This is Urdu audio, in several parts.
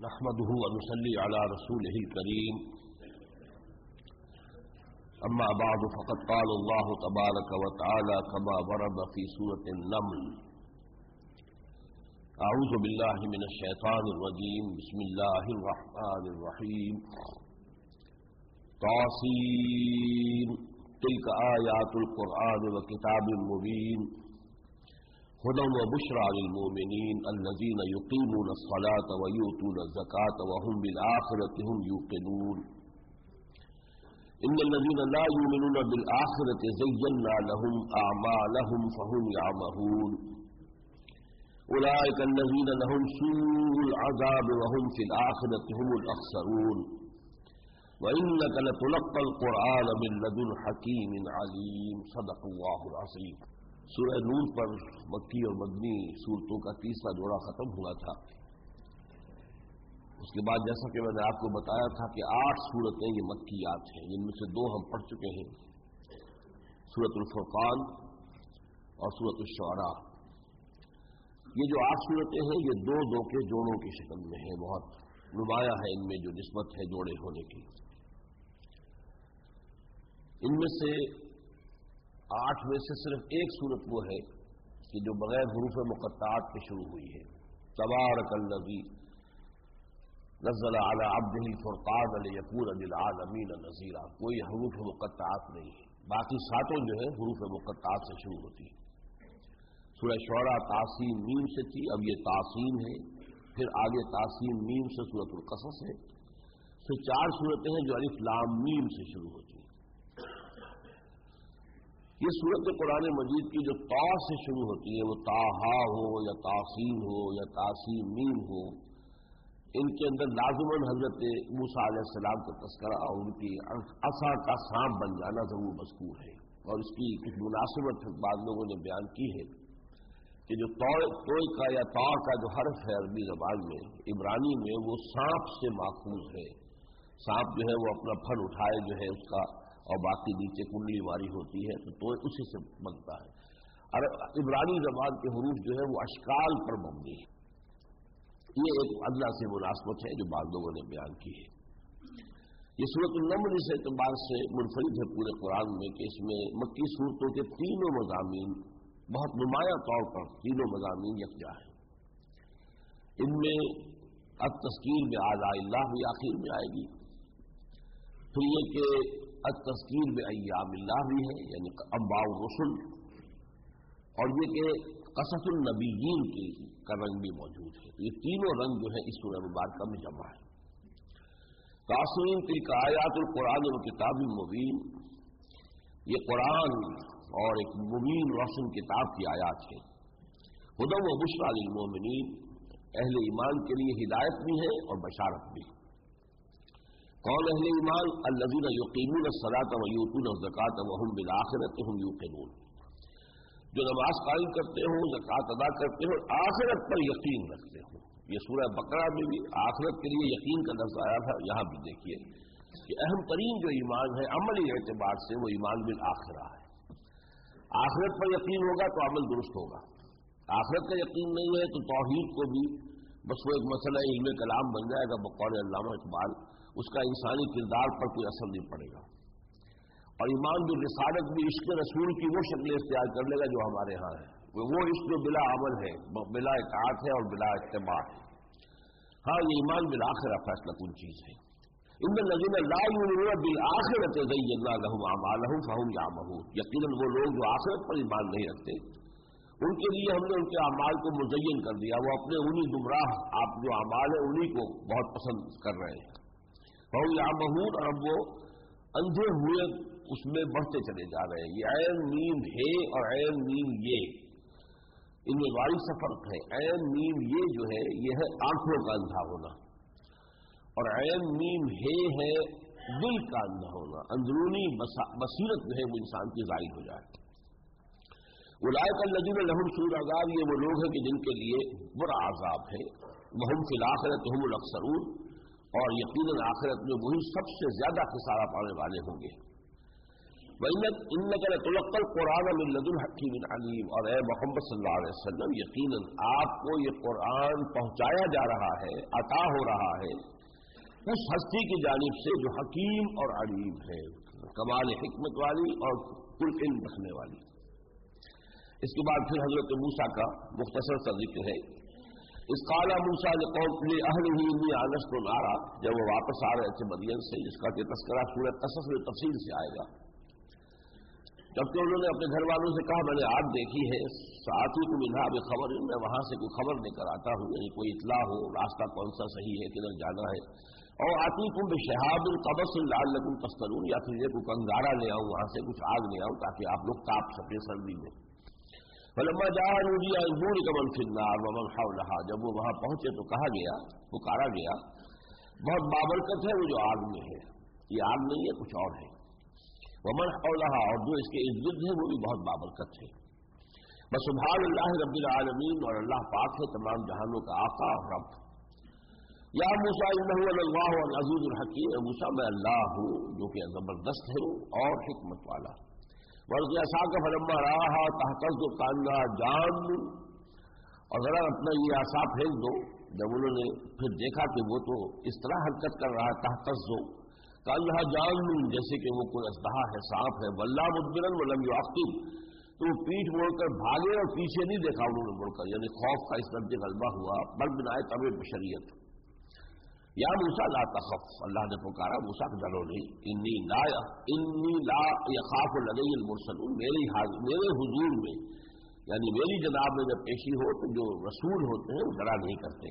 نحمده ونصلي على رسوله الكريم أما بعد فقد قال الله تبارك وتعالى كما ورد في سورة النمل أعوذ بالله من الشيطان الرجيم بسم الله الرحمن الرحيم طاسين تلك آيات القرآن وكتاب مبين هدى وبشرى للمؤمنين الذين يقيمون الصلاة ويؤتون الزكاة وهم بالآخرة هم يوقنون إن الذين لا يؤمنون بالآخرة زينا لهم أعمالهم فهم يعمهون أولئك الذين لهم سوء العذاب وهم في الآخرة هم الأخسرون وإنك لتلقى القرآن من لدن حكيم عليم صدق الله العظيم۔ سورہ نور پر مکی اور مدنی صورتوں کا تیسرا جوڑا ختم ہوا تھا۔ اس کے بعد جیسا کہ میں نے آپ کو بتایا تھا کہ 8 صورتیں یہ مکیات ہیں، جن میں سے 2 ہم پڑھ چکے ہیں، سورۃ الفرقان اور سورۃ الشعراء۔ یہ جو 8 صورتیں ہیں یہ 2 کے جوڑوں کی شکل میں ہیں، بہت نمایاں ہے ان میں جو نسبت ہے جوڑے ہونے کی۔ ان میں سے 8 میں سے صرف ایک صورت وہ ہے کہ جو بغیر حروف مقطعات کے شروع ہوئی ہے، تبارک الذی نزل علی عبدہ الفرقان لیکون للعالمین نذیرا، کوئی حروف مقطعات نہیں ہے، باقی 7 جو ہے حروف مقطعات سے شروع ہوتی ہے۔ سورہ شعراء تاسین میم سے تھی، اب یہ تاسین ہے، پھر آگے تاسین میم سے سورۃ القصص ہے، پھر 4 صورتیں ہیں جو الف لام میم سے شروع ہوتی ہیں۔ یہ سورت قرآن مجید کی جو تا سے شروع ہوتی ہے، وہ تاہا ہو یا تاسین ہو یا تاسین میم ہو، ان کے اندر لازماً حضرت موسیٰ علیہ السلام کا تذکرہ اور ان کی عصا کا سانپ بن جانا ضرور مذکور ہے، اور اس کی کچھ مناسبت بعض لوگوں نے بیان کی ہے کہ جو توئی کا یا تا کا جو حرف ہے عربی زبان میں، عبرانی میں، وہ سانپ سے ماخوذ ہے۔ سانپ جو ہے وہ اپنا پھن اٹھائے جو ہے اس کا، اور باقی نیچے کنڈلی ماری ہوتی ہے تو اسی سے بنتا ہے۔ اور عبرانی زبان کے حروف جو ہے وہ اشکال پر مبنی ہے۔ یہ ایک ادنیٰ سے مناسبت ہے جو بعض لوگوں نے بیان کی ہے۔ یہ سورۃ النمل اس اعتبار سے منفرد ہے پورے قرآن میں کہ اس میں مکی صورتوں کے 3 مضامین بہت نمایاں طور پر 3 مضامین یکجا ہیں۔ ان میں التذکیر بآلاء اللہ بھی آخر میں آئے گی، پھر یہ کہ التذکیر بایام اللہ بھی ہے، یعنی انباء الرسل، اور یہ کہ قصص النبیین کا رنگ بھی موجود ہے۔ یہ 3 رنگ جو ہے اس سورہ مبارکہ میں جمع ہے۔ طاسین تلک آیات القرآن و کتاب مبین، یہ قرآن اور ایک مبین روشن کتاب کی آیات ہے۔ ہدی و بشریٰ للمؤمنین، اہل ایمان کے لیے ہدایت بھی ہے اور بشارت بھی۔ کون اہل ایمان؟ الذین یقیمون الصلاۃ ویؤتون الزکاۃ وہم بالآخرۃ هم یوقنون، جو نماز قائم کرتے ہوں، زکوٰۃ ادا کرتے ہوں، آخرت پر یقین رکھتے ہوں۔ یہ سورہ بقرہ میں بھی آخرت کے لیے یقین کا لفظ آیا تھا، یہاں بھی دیکھیے کہ اہم ترین جو ایمان ہے عملی اعتبار سے وہ ایمان بالآخرہ ہے۔ آخرت پر یقین ہوگا تو عمل درست ہوگا، آخرت کا یقین نہیں ہے تو توحید کو بھی بس وہ ایک مسئلہ علم کلام بن جائے گا بقول علامہ اقبال، اس کا انسانی کردار پر کوئی اثر نہیں پڑے گا۔ اور ایمان بالرسالت بھی عشق رسول کی وہ شکل اختیار کر لے گا جو ہمارے ہاں ہے، وہ عشق جو بلا عمل ہے، بلا اطاعت ہے اور بلا اتباع ہے۔ ہاں یہ ایمان بالآخرہ فیصلہ کن چیز ہے۔ ان الذین لا یؤمنون بالآخرۃ زینا لهم اعمالهم فهم یعمہون، یقیناً وہ لوگ جو آخرت پر ایمان نہیں رکھتے ان کے لیے ہم نے ان کے اعمال کو مزین کر دیا، وہ اپنے انہی گمراہ آپ جو اعمال ہیں انہی کو بہت پسند کر رہے ہیں۔ فهم یعمہون، اور اب وہ اندھے ہوئے اس میں بڑھتے چلے جا رہے ہیں۔ یہ عین میم ہے اور عین میم یہ، ان میں باری سا فرق ہے۔ عین میم یہ جو ہے یہ ہے آنکھوں کا اندھا ہونا، اور عین میم ہے دل کا اندھا ہونا، اندرونی بصیرت جو ہے وہ انسان کی ظاہر ہو جائے۔ اولئک الذین لهم سوء العذاب، یہ وہ لوگ ہیں کہ جن کے لیے برا عذاب ہے۔ وہم فی الآخرۃ هم الاخسرون، اور یقیناً آخرت میں وہی سب سے زیادہ خسارہ پانے والے ہوں گے۔ وَإِنَّكَ لَتُلَقَّى الْقُرْآنَ مِن لَّدُنْ حَكِيمٍ عَلِيمٍ، اور اے محمد صلی اللہ علیہ وسلم یقیناً آپ کو یہ قرآن پہنچایا جا رہا ہے، عطا ہو رہا ہے اس ہستی کی جانب سے جو حکیم اور علیم ہے، کمال حکمت والی اور کل علم رکھنے والی۔ اس کے بعد پھر حضرت موسیٰ کا مختصر سا ذکر ہے۔ اس قال موسیٰ لأہلہ انی آنست نارا، جب وہ واپس آ رہے تھے مدین سے، جس کا کہ تذکرہ سورہ قصص میں تفصیل سے آئے گا، جبکہ انہوں نے اپنے گھر والوں سے کہا میں نے آگ دیکھی ہے، ساتھی منہا بخبر، میں وہاں سے کوئی خبر لے کر آتا ہوں، یعنی کوئی اطلاع ہو راستہ کون سا صحیح ہے، کدھر جانا ہے، اور آتیکم بشہاب قبس لعلکم تسخرون، یا پھر یہ کوئی کنگارا لے آؤں، وہاں سے کچھ آگ لے آؤں تاکہ آپ لوگ تاپ سکیں سردی میں۔ فلما جاء نودی ان بورک من فی النار ومن حولها، جب وہ وہاں پہنچے تو کہا گیا، پکارا گیا، بہت بابرکت ہے وہ جو آگ میں ہے، یہ آگ نہیں ہے کچھ اور ہے، ومن حولها، اور جو اس کے ارد گرد ہے وہ بھی بہت بابرکت ہے۔ فسبحان اللہ رب العالمین، اور اللہ پاک ہے تمام جہانوں کا آقا اور رب۔ یا موسیٰ انہ اللہ العزیز الحکیم، موسیٰ میں اللہ ہوں جو کہ زبردست ہے اور حکمت والا۔ ورضی عصاک فلما رآها تہتز کانها جان، اور ذرا اپنا یہ عصا پھینک دو، جب انہوں نے پھر دیکھا کہ وہ تو اس طرح حرکت کر رہا ہے، تہتز کانها جان، جیسے کہ وہ کوئی اژدہا ہے، سانپ ہے، ولا مدبرا ولم یعقب، تو وہ پیٹھ موڑ کر بھاگے اور پیچھے نہیں دیکھا انہوں نے مڑ کر، یعنی خوف کا اس طرح غلبہ ہوا، بل بنائے طبع بشریت۔ یا موسیٰ لا تخف، اللہ نے پکارا موسیٰ کہ ڈرو نہیں، انی لا یخاف لدی المرسلون، میرے حضور میں یعنی میری جناب میں جب پیشی ہو تو جو رسول ہوتے ہیں وہ ڈرا نہیں کرتے۔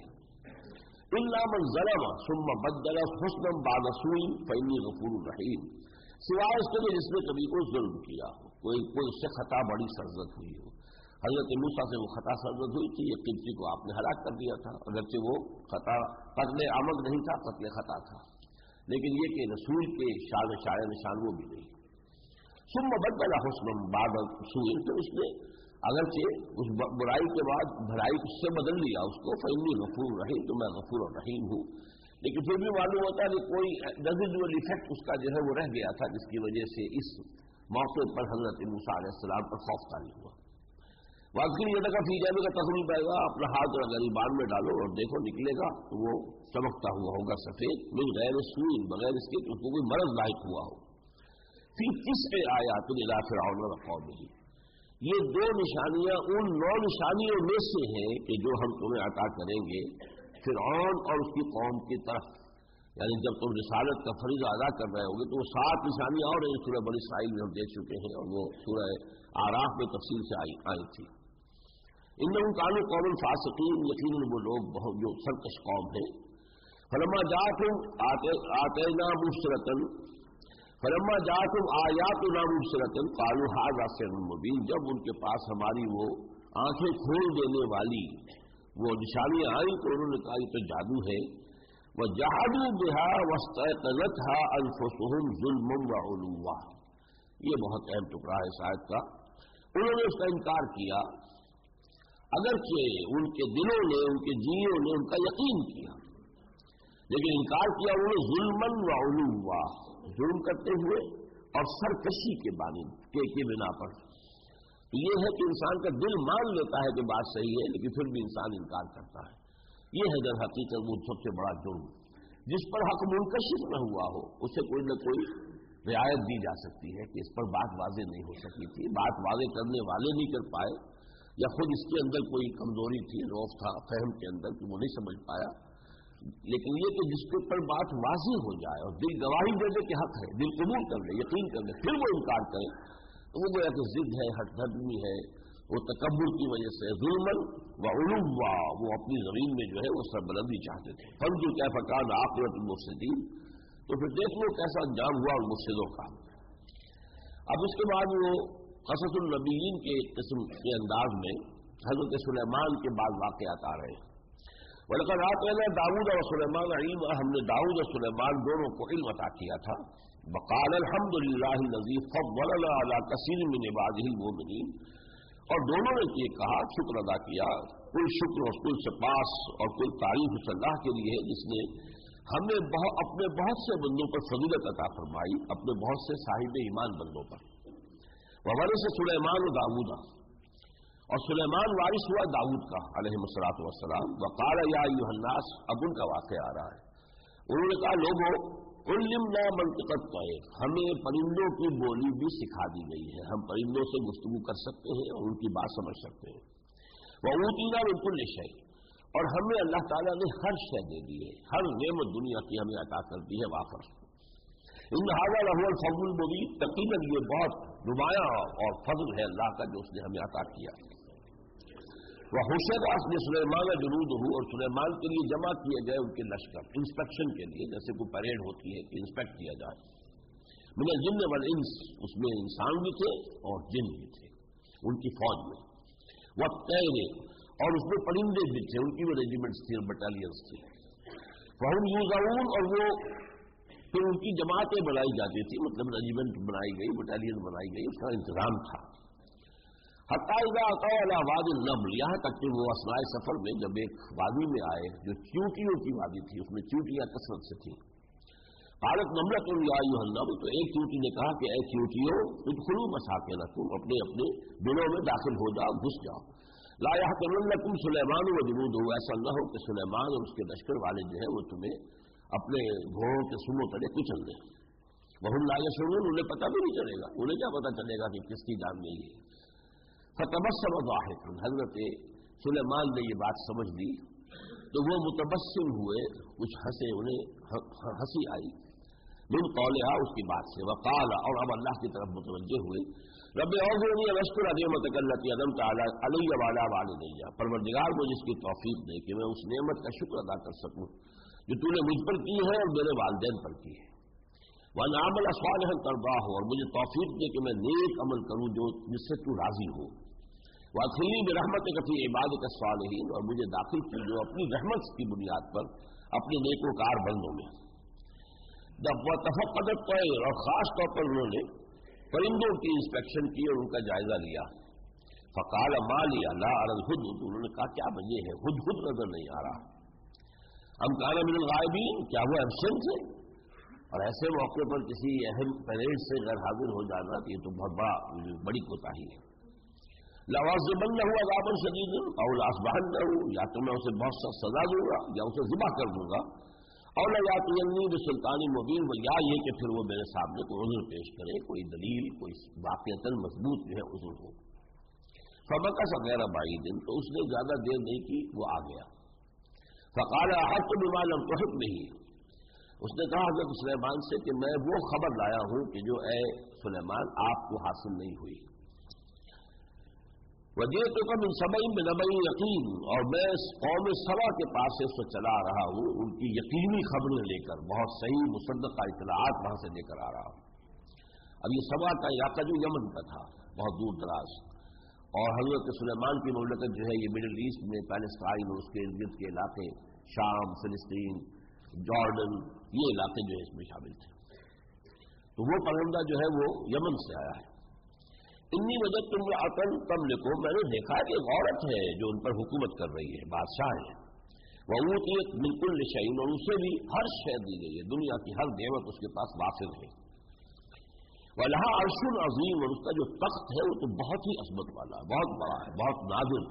الا من ظلم ثم بدل حسنا بعد سوء فانی غفور رحیم، سوائے اس کے جس نے کبھی کوئی ظلم کیا ہو، کوئی اس سے خطا بڑی سرزد ہوئی ہو۔ حضرت موسیٰ سے وہ خطا سرزد ہوئی تھی، یہ قبطی کو آپ نے ہلاک کر دیا تھا، اگرچہ وہ خطا قتل عمد نہیں تھا، قتل خطا تھا، لیکن یہ کہ رسول کے شان شاع نشان وہ بھی نہیں۔ ثم بدل حسنا بعد سوء، تو اس نے اگرچہ اس برائی کے بعد بھلائی اس سے بدل لیا اس کو، فإنی غفور رحیم، تو میں غفور اور رحیم ہوں، لیکن پھر بھی معلوم ہوتا ہے کہ کوئی ریزیڈول ایفیکٹ اس کا جو ہے وہ رہ گیا تھا، جس کی وجہ سے اس موقع پر حضرت موسیٰ علیہ السلام پر خوف طاری ہوا۔ واقعی یہ لگا فی جانب کا تقریب آئے گا، اپنا ہاتھ اور غریبان میں ڈالو اور دیکھو نکلے گا تو وہ چمکتا ہوا ہوگا سفید، من غیر سوء، بغیر اس کے کہ اس کو کوئی مرض لاحق ہوا ہو۔ فی 9 آیات الی فرعون وقومہ، یہ 2 نشانیاں ان 9 نشانیوں میں سے ہیں کہ جو ہم تمہیں عطا کریں گے فرعون اور اس کی قوم کی طرف، یعنی جب تم رسالت کا فریضہ ادا کر رہے ہوگے تو وہ 7 نشانیاں اور ہیں، سورہ بنی اسرائیل میں ہم دیکھ چکے ہیں، اور وہ سورہ اعراف میں تفصیل سے آئی تھی۔ انہم کانوا قوما فاسقین، یقیناً وہ لوگ بہت جو سرکش قوم ہیں۔ فلما جاءتهم آتینا مبصرۃ، فلما جاءتهم آیاتنا مبصرۃ قالوا ھذا سحر مبین، جب ان کے پاس ہماری وہ آنکھیں کھول دینے والی وہ نشانیاں آئیں تو انہوں نے کہا یہ تو جادو ہے۔ وجحدوا بها واستيقنتها انفسهم ظلما وعلوا، یہ بہت اہم ٹکڑا ہے اس آیت کا۔ انہوں نے اس کا انکار کیا، اگرچہ ان کے دلوں نے، ان کے جیوں نے ان کا یقین کیا، لیکن انکار کیا انہوں نے ظلما وعلوا، ظلم کرتے ہوئے اور سرکشی کے بنا پر۔ یہ ہے کہ انسان کا دل مان لیتا ہے کہ بات صحیح ہے لیکن پھر بھی انسان انکار کرتا ہے۔ یہ ہے در حقیقت وہ سب سے بڑا جرم، جس پر حق منکشف نہ ہوا ہو اسے کوئی نہ کوئی رعایت دی جا سکتی ہے کہ اس پر بات واضح نہیں ہو سکی تھی، بات واضح کرنے والے نہیں کر پائے، یا خود اس کے اندر کوئی کمزوری تھی، روف تھا فہم کے اندر کہ وہ نہیں سمجھ پایا۔ لیکن یہ کہ جس کے اوپر بات واضح ہو جائے اور دل گواہی دے دے کہ حق ہے، دل قبول کر لے، یقین کر لے، پھر وہ انکار کرے تو وہ گویا کہ ضد ہے، ہٹ دھرمی ہے، وہ تکبر کی وجہ سے ظلما وعلوا، وہ اپنی زمین میں جو ہے وہ سربلندی چاہتے تھے۔ فانظر کیف کان عاقبۃ المفسدین، تو پھر دیکھ لو کیسا انجام ہوا ان مفسدوں کا۔ اب اس کے بعد وہ قصص النبیین کے قسم کے انداز میں حضرت سلیمان کے بعد واقعات آ رہے ہیں۔ وَلَقَدْ آتَيْنَا دَاوُودَ وَسُلَيْمَانَ عِلْمًا، ہم نے داؤد اور سلیمان دونوں کو علم عطا کیا تھا۔ وَقَالَ الْحَمْدُ لِلَّهِ الَّذِي فَضَّلَنَا عَلَى كَثِيرٍ مِّنْ عِبَادِهِ الْمُؤْمِنِينَ، اور دونوں نے یہ کہا، شکر ادا کیا، کل شکر اور کل سپاس اور کل تعریف اس اللہ کے لیے ہے جس نے ہمیں اپنے بہت سے بندوں پر فضیلت عطا فرمائی، اپنے بہت سے صاحب ایمان بندوں پر۔ ववरिस सुलेमान दाऊदा, और सुलेमान वारिस हुआ दाऊद का अलैहिस्सलातु वस्सलाम। वक़ाल या अय्युहन्नास, अब उनका वाक़या आ रहा है। उन्होंने कहा लोगों उल्लिमना मंतिक़त तैर, हमें परिंदों की बोली भी सिखा दी गई है, हम परिंदों से गुफ्तगू कर सकते हैं और उनकी बात समझ सकते हैं। वह ऊतीना मिन कुल्लि शै, और हमें अल्लाह ताला ने हर शय दे दी है, हर नेमत दुनिया की हमें अता कर दी है वाफर। इन हाज़ा लहुल फज़्लुल मुबीन, यकीनन ये बहुत नुमायां और फजल है अल्लाह का जो उसने हमें अता किया। वह हुशर असने सुलेमान जुनूदहू, और सुलेमान के लिए जमा किए गए उनके लश्कर इंस्पेक्शन के लिए, जैसे कोई परेड होती है कि इंस्पेक्ट किया जाए। मिनल जिन्न वल इंस, उसमें इंसान भी थे और जिन भी थे उनकी फौज में। वह तैरे, और उसमें परिंदे भी थे, उनकी भी रेजिमेंट्स थी और बटालियंस थी। वहुम यूज़ऊन, और वो फिर उनकी जमातें बनाई जाती थी, मतलब रेजिमेंट बनाई गई, बटालियन बनाई गई, उसका इंतजाम था। हत्ता इज़ा अतौ अला वादिल नम्ल, यहाँ तक कि वो असनाए सफर में जब एक वादी में आए जो चींटियों की वादी थी, उसमें चींटियां कसरत से थी। हालत नमलतुन या अय्युहन नम्ल, तो एक चींटी ने कहा कि ऐ चींटियों उदखुलू मसाकिनकुम, अपने अपने दिलों में दाखिल हो जाओ, घुस जाओ। ला यहतमिन्नकुम सुलेमान व जुनूदहू, ऐसा न हो कि सुलेमान और उसके लश्कर वाले जो है वो तुम्हें अपने घोड़ों के सुमों तले कुचल दें। वहुम ला यशऊरून, उन्हें पता भी नहीं चलेगा, उन्हें क्या पता चलेगा कि किसकी जान गई है। फतबस्सम ज़ाहिकन, हज़रत सुलेमान ने ये बात समझ ली तो वो मुतबस्सिम हुए, कुछ हंसे, उन्हें हंसी आई। मिन क़ौलिहा, उसकी बात से। वक़ाल, और अब अल्लाह की तरफ मुतवज्जे हुए। रब्बि औज़िनी अन अश्कुरा निअमतक अल्लती अनअमत अलैया व अला वालिदैया, परवरदिगार मुझे इसकी तौफीक दे कि मैं उस नेमत का शुक्र अदा कर सकूं जो तूने मुझ पर की है और मेरे वालिदैन पर की है। व अन अअमल सालिहन तर्दाहु, और मुझे तौफीक दे कि मैं नेक अमल करूं जो जिससे तू राजी हो। वादखिलनी बिरहमतिक फी इबादिक अस्सालिहीन, और मुझे दाखिल की जो अपनी रहमत की बुनियाद पर अपने नेकोकार बंदों में। जब वह तफक्कदत तैर, और खास तौर पर उन्होंने परिंदों की इंस्पेक्शन की और उनका जायजा लिया। फ़क़ाल मा लिया ला अरल हुदहुद, उन्होंने कहा क्या वजह है, हुदहुद नजर नहीं आ रहा। अम काना मिनल गायबीन, क्या वो एब्सेंट है। और ऐसे मौके पर किसी अहम परेड से गैर हाजिर हो जाना ये तो बहुत बड़ी कोताही है। लअज़िबन्नहु अज़ाबन शदीदन औ लअस्बहन्नहु, या तो मैं उसे बहुत सख्त सजा दूंगा या उसे ज़िबा कर दूंगा। और लयातियन्नी बिसुल्तानिन मुबीन, या ये कि फिर वो मेरे सामने कोई उज़्र पेश करे, कोई दलील, कोई वाक़ियतन मजबूत जो है उज़्र हो। फमकस गैर बाईदिन, तो उसने ज्यादा देर नहीं की, वो आ गया। फ़क़ाल अहत्तु बिमा लम तुहित बिही, उसने कहा हज़रत सुलेमान से कि मैं वो खबर लाया हूं कि जो ए सुलेमान आपको हासिल नहीं हुई। वजीअतुक मिन सबइन बिनबइन यकीन, और मैं कौम सबा के पास से उसको चला आ रहा हूं उनकी यकीनी खबरें लेकर, बहुत सही मुसद्दक़ा इत्तलाआत वहां से लेकर आ रहा हूं। अब ये सबा का इलाका जो यमन का था, बहुत दूर दराज, और हज़रत सुलेमान की ममलकत जो है ये मिडिल ईस्ट में पैलेस्टाइन और उसके इर्द गिर्द के इलाके, शाम, फिलिस्तीन, जॉर्डन, ये इलाके जो है इसमें शामिल थे। तो वो परिंदा जो है वो यमन से आया है। इन्नी वजह तुम अतन तम लिखो, मैंने देखा कि एक औरत है जो उन पर हुकूमत कर रही है, बादशाह है। वह ऊतियत बिल्कुल शैइन, और उसे भी हर शय दी गई है, दुनिया की हर नेमत उसके पास वाफिर है। वह लहा अर्शुन अजीम, और उसका जो तख्त है वो तो बहुत ही अजमत वाला है, बहुत बड़ा है, बहुत नाज़िर।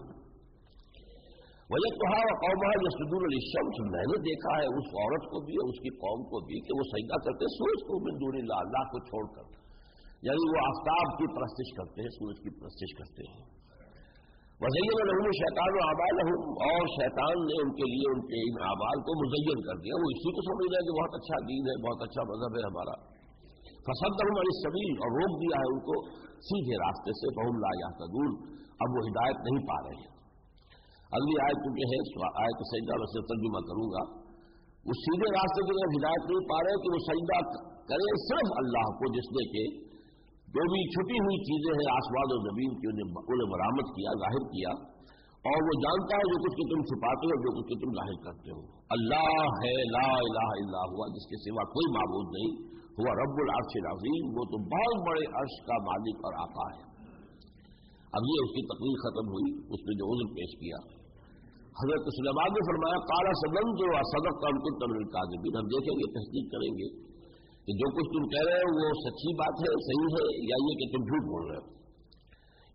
वजह तो हाँ कौमा यसजुदून लिशम्स, मैंने देखा है उस औरत को भी और उसकी कौम को भी कि वो सजदा करते सूरज को मिन दूनिल्लाह, अल्लाह को छोड़कर, यानी वो आफ्ताब की परस्तिश करते हैं, सूरज की परस्तिश करते हैं। वज़य्यन लहुम शैतान अमालहुम, और शैतान ने उनके लिए उनके इन आमाल को मुज़य्यन कर दिया, वो इसी को समझ रहे हैं कि बहुत अच्छा दीन है, बहुत अच्छा मज़हब है हमारा। फसद्दहुम अनिस सबील, और रोक दिया है उनको सीधे रास्ते से, फहुम ला यहतदून, अब वो हिदायत नहीं पा रहे हैं। अगली आयत जो है आयत सजदा में से तर्जुमा करूंगा, वो सीधे रास्ते की तरफ हिदायत नहीं पा रहे कि वो सजदा करें सिर्फ अल्लाह को, जिसने के जो भी छुपी हुई चीजें हैं आसमान और ज़मीन की उन्हें बरामद किया, जाहिर किया, और वो जानता है जो कुछ कि तुम छुपाते हो, जो कुछ कि तुम जाहिर करते हो। अल्लाह है ला इलाहा इल्ला हुआ, जिसके सिवा कोई माबूद नहीं, हुआ रब्बुल अर्शिल अज़ीम, वो तो बहुत बड़े अर्श का मालिक और आका है। अब ये उसकी तकरीर खत्म हुई, उसने जो उज़्र पेश किया, हज़रत सुलेमान ने फरमाया काला सदन जो सदक का उनको तमिल काज़िबीन, हम देखेंगे, तहकीक करेंगे कि जो कुछ तुम कह रहे हो वो सच्ची बात है, सही है, या ये कि तुम झूठ बोल रहे हो।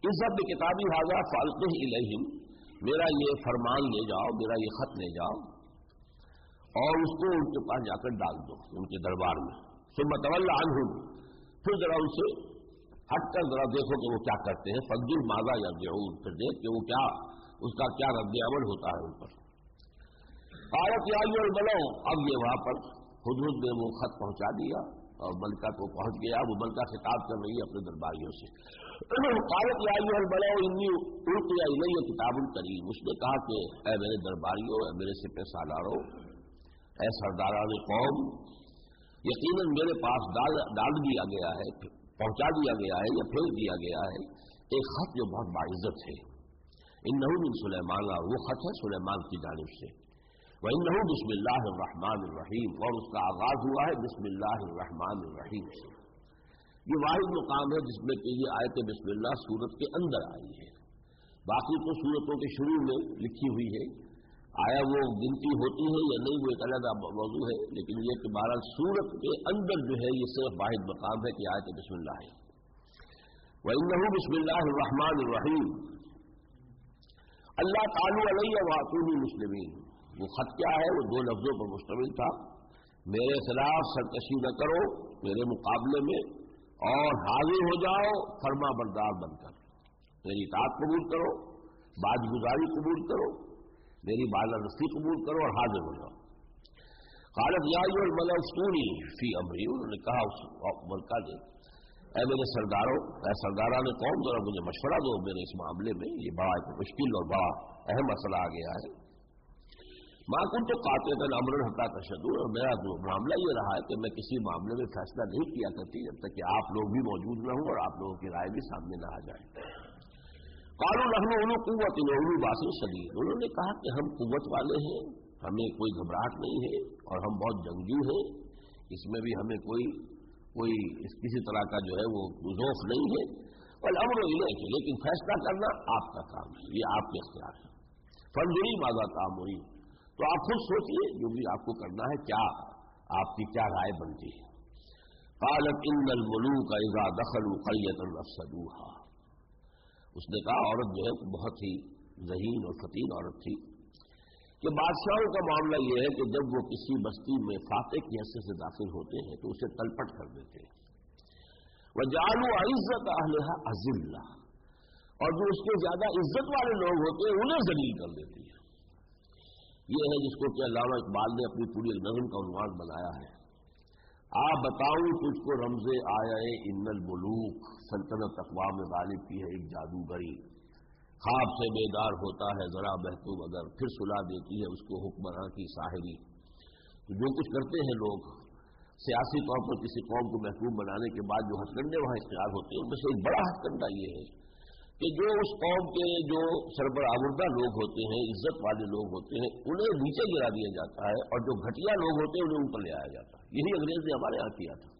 اذهب بکتابی ھذا فالقہ الیہم، میرا یہ فرمان لے جاؤ، میرا یہ خط لے جاؤ اور اس کو ان کے پاس جا کر ڈال دو، ان کے دربار میں. ثم تول عنہم، پھر ذرا ان سے ہٹ کر ذرا دیکھو کہ وہ کیا کرتے ہیں. فانظر ماذا یرجعون، پھر دیکھ کہ وہ کیا، اس کا کیا رد عمل ہوتا ہے ان پر. قالت یا ایھا الملأ، اب یہ وہاں پر ہدہد نے وہ خط پہنچا دیا اور ملکہ کو پہنچ گیا. وہ ملکہ خطاب کر رہی ہے اپنے درباریوں سے. قالت یا ایھا الملأ انی القی الی کتاب کریم، اس نے کہا کہ اے میرے درباریوں، اے میرے سپہ سالاروں، اے سرداران قوم، یقیناً میرے پاس ڈال دیا گیا ہے، پہنچا دیا گیا ہے یا بھیج دیا گیا ہے ایک خط جو بہت باعزت ہے. انہ من سلیمان، وہ خط ہے سلیمان کی جانب سے. وانہ بسم اللہ الرحمن الرحیم، اور اس کا آغاز ہوا ہے بسم اللہ الرحمن الرحیم سے. یہ واحد مقام ہے جس میں کہ یہ آیت بسم اللہ سورت کے اندر آئی ہے. باقی تو سورتوں کے شروع میں لکھی ہوئی ہے، آیا وہ گنتی ہوتی ہے یا نہیں وہ ایک علیحدہ موضوع ہے، لیکن یہ کہ بہرحال سورت کے اندر جو ہے یہ صرف واحد مقام ہے کہ آیت بسم اللہ ہے. وَإِنَّهُ بسم اللہ الرحمن الرحیم. اللہ تعالی علیہ وَأَتُونِي مُسْلِمِينَ، وہ خط کیا ہے؟ وہ دو لفظوں پر مشتمل تھا. میرے خلاف سرکشی نہ کرو میرے مقابلے میں، اور حاضر ہو جاؤ فرما بردار بن کر، میری اطاعت قبول کرو، باج گزاری قبول کرو، میری بالادستی قبول کرو اور حاضر ہو جاؤ. قالت یا ایھا الملأ افتونی فی امری، انہوں نے کہا اس ملکہ نے اے میرے سرداروں، اے سرداران قوم، ذرا مجھے مشورہ دو میرے اس معاملے میں، یہ بڑا ایک مشکل اور بڑا اہم مسئلہ آ گیا ہے. ما کنت قاطعۃ امرا حتی تشهدون، اور میرا معاملہ یہ رہا ہے کہ میں کسی معاملے میں فیصلہ نہیں کیا کرتی جب تک کہ آپ لوگ بھی موجود نہ ہوں اور آپ لوگوں کی رائے بھی سامنے نہ آ جائے. قالوا نحن اولو قوۃ واولو باس شدید، انہوں نے کہا کہ ہم قوت والے ہیں، ہمیں کوئی گھبراہٹ نہیں ہے اور ہم بہت جنگجو ہیں، اس میں بھی ہمیں کوئی کسی طرح کا جو ہے وہ ذوف نہیں ہے. والامر الیک، لیکن فیصلہ کرنا آپ کا کام ہے، یہ آپ کے اختیار ہے. فانظری ماذا تأمرین، تو آپ خود سوچیے جو بھی آپ کو کرنا ہے، کیا آپ کی کیا رائے بنتی ہے. قالت ان الملوک اذا دخلوا قرية افسدوها، اس نے کہا عورت جو ہے بہت ہی ذہین اور فطین عورت تھی کہ بادشاہوں کا معاملہ یہ ہے کہ جب وہ کسی بستی میں فاتح کی حیثیت سے داخل ہوتے ہیں تو اسے تلپٹ کر دیتے ہیں. وجعلوا عزت اہلها اذلہ، اور جو اس کے زیادہ عزت والے لوگ ہوتے ہیں انہیں ذلیل کر دیتی ہے. یہ ہے جس کو کہ علامہ اقبال نے اپنی پوری نظم کا عنوان بنایا ہے. آپ بتاؤں تجھ کو رمز آیا ان الملوک، سلطنت اقوام غالب کی ہے ایک جادوگری، خواب سے بیدار ہوتا ہے ذرا محتوب اگر، پھر سلا دیتی ہے اس کو حکمراں کی ساحری. تو جو کچھ کرتے ہیں لوگ سیاسی طور پر کسی قوم کو محکوم بنانے کے بعد جو ہتھ کنڈے وہاں اختیار ہوتے ہیں، ان میں سے ایک بڑا ہتھ کنڈا یہ ہے کہ جو اس قوم کے جو سربراہوردہ لوگ ہوتے ہیں، عزت والے لوگ ہوتے ہیں، انہیں نیچے گرا دیا جاتا ہے، اور جو گھٹیا لوگ ہوتے ہیں انہیں اوپر لے آیا جاتا ہے. یہی انگریز نے ہمارے یہاں کیا تھا.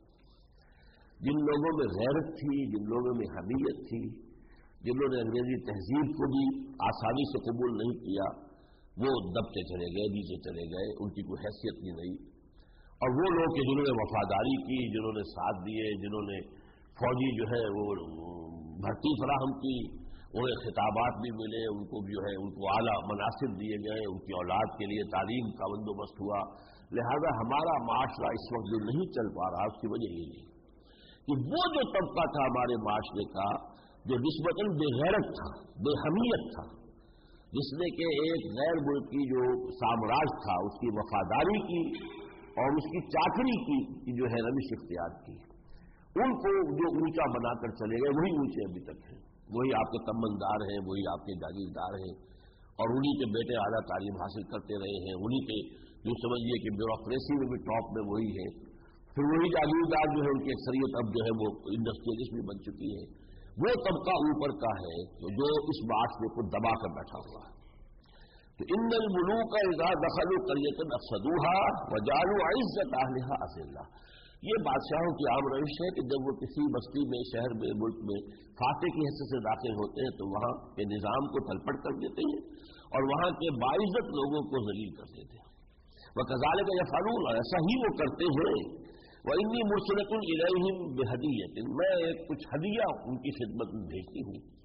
جن لوگوں میں غیرت تھی، جن لوگوں میں حمیت تھی، جنہوں نے انگریزی تہذیب کو بھی آسانی سے قبول نہیں کیا، وہ دبتے چلے گئے، نیچے چلے گئے، ان کی کوئی حیثیت نہیں رہی. اور وہ لوگ کہ جنہوں نے وفاداری کی، جنہوں نے ساتھ دیے، جنہوں نے فوجی جو ہے وہ بھرتی فراہم کی، انہیں خطابات بھی ملے، ان کو جو ہے ان کو اعلیٰ مناصب دیے گئے، ان کی اولاد کے لیے تعلیم کا بندوبست ہوا. لہذا ہمارا معاشرہ اس وقت جو نہیں چل پا رہا اس کی وجہ یہی ہے کہ وہ جو طبقہ تھا ہمارے معاشرے کا جو نسبتاً بے غیرت تھا، بے حمیت تھا، جس نے کہ ایک غیر ملکی جو سامراج تھا اس کی وفاداری کی اور اس کی چاکری کی جو ہے روش اختیار کی، ان کو جو اونچا بنا کر چلے گئے وہی اونچے ابھی تک ہیں، وہی آپ کے تمندار ہیں، وہی آپ کے جاگیردار ہیں، اور انہی کے بیٹے اعلیٰ تعلیم حاصل کرتے رہے ہیں، انہی کے جو سمجھیے کہ بیوروکریسی میں بھی ٹاپ میں وہی ہے، پھر وہی جاگیردار جو ہے ان کی اکثریت اب جو ہے وہ انڈسٹریلسٹ بھی بن چکی ہے. وہ طبقہ اوپر کا ہے جو اس معاشرے کو دبا کر بیٹھا ہوا ہے. تو ان الملوک اذا دخلوا قرية افسدوها وجعلوا عزت اهلها اذلہ، یہ بادشاہوں کی عام روش ہے کہ جب وہ کسی بستی میں، شہر میں، ملک میں فاتح کی حیثیت سے داخل ہوتے ہیں تو وہاں کے نظام کو تلپٹ کر دیتے ہیں اور وہاں کے باعزت لوگوں کو ذلیل کر دیتے ہیں. وَكَذَلِكَ يَفْعَلُونَ، ایسا ہی وہ کرتے ہیں. وَإِنِّي مُرْسِلَةٌ إِلَيْهِمْ بِهَدِيَّةٍ، میں کچھ ہدیہ ان کی خدمت میں بھیجتی ہوں.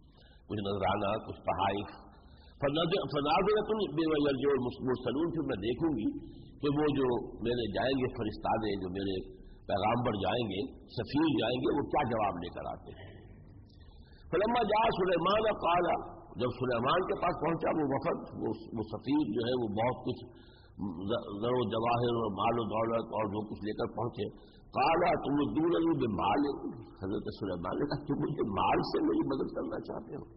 کچھ نذرانہ، کچھ تحائف. فناظرۃ بما یرجع المرسلون، پھر میں دیکھوں گی کہ وہ جو میرے جائیں گے فرشتادے، جو میرے پیغامبر جائیں گے، سفیر جائیں گے، وہ کیا جواب لے کر آتے ہیں. فلما جاء سلیمان قال، جب سلیمان کے پاس پہنچا وہ وفد، وہ سفیر جو ہے وہ بہت کچھ زر و جواہر اور مال و دولت اور جو کچھ لے کر پہنچے. قال تمدوننی بمال، حضرت سلیمان نے کہا تم مجھے مال سے میری مدد کرنا چاہتے ہو.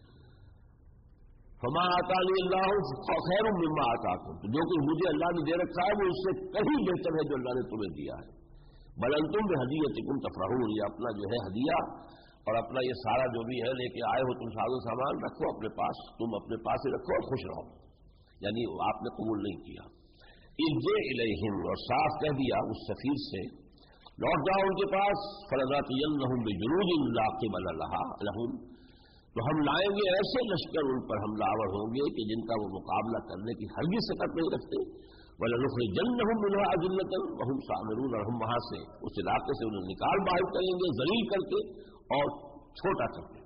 فما آتانی اللہ خیر مما آتاکم، تو جو کچھ مجھے اللہ نے دے رکھا ہے وہ اس سے کہیں بہتر ہے جو اللہ نے تمہیں دیا ہے. بل انتم بہدیتکم تفرحون، یہ اپنا جو ہے ہدیہ اور اپنا یہ سارا جو بھی ہے لے کے آئے ہو تم ساز و سامان، رکھو اپنے پاس، تم اپنے پاس ہی رکھو اور خوش رہو. یعنی آپ نے قبول نہیں کیا. ارجع الیہم، اور صاف کہہ دیا اس سفیر سے لوٹ جاؤ ان کے پاس. فلناتینہم بجنود لا قبل لہم، تو ہم لائیں گے ایسے لشکر ان پر حملہ آور ہوں گے کہ جن کا وہ مقابلہ کرنے کی ہرگز سکت نہیں رکھتے. وَلَنُخْرِجَنَّهُم مِّنْهَا أَذِلَّةً وَهُمْ صَاغِرُونَ، اور ہم وہاں سے اس علاقے سے انہیں نکال باہر کریں گے ذلیل کر کے اور چھوٹا کر کے.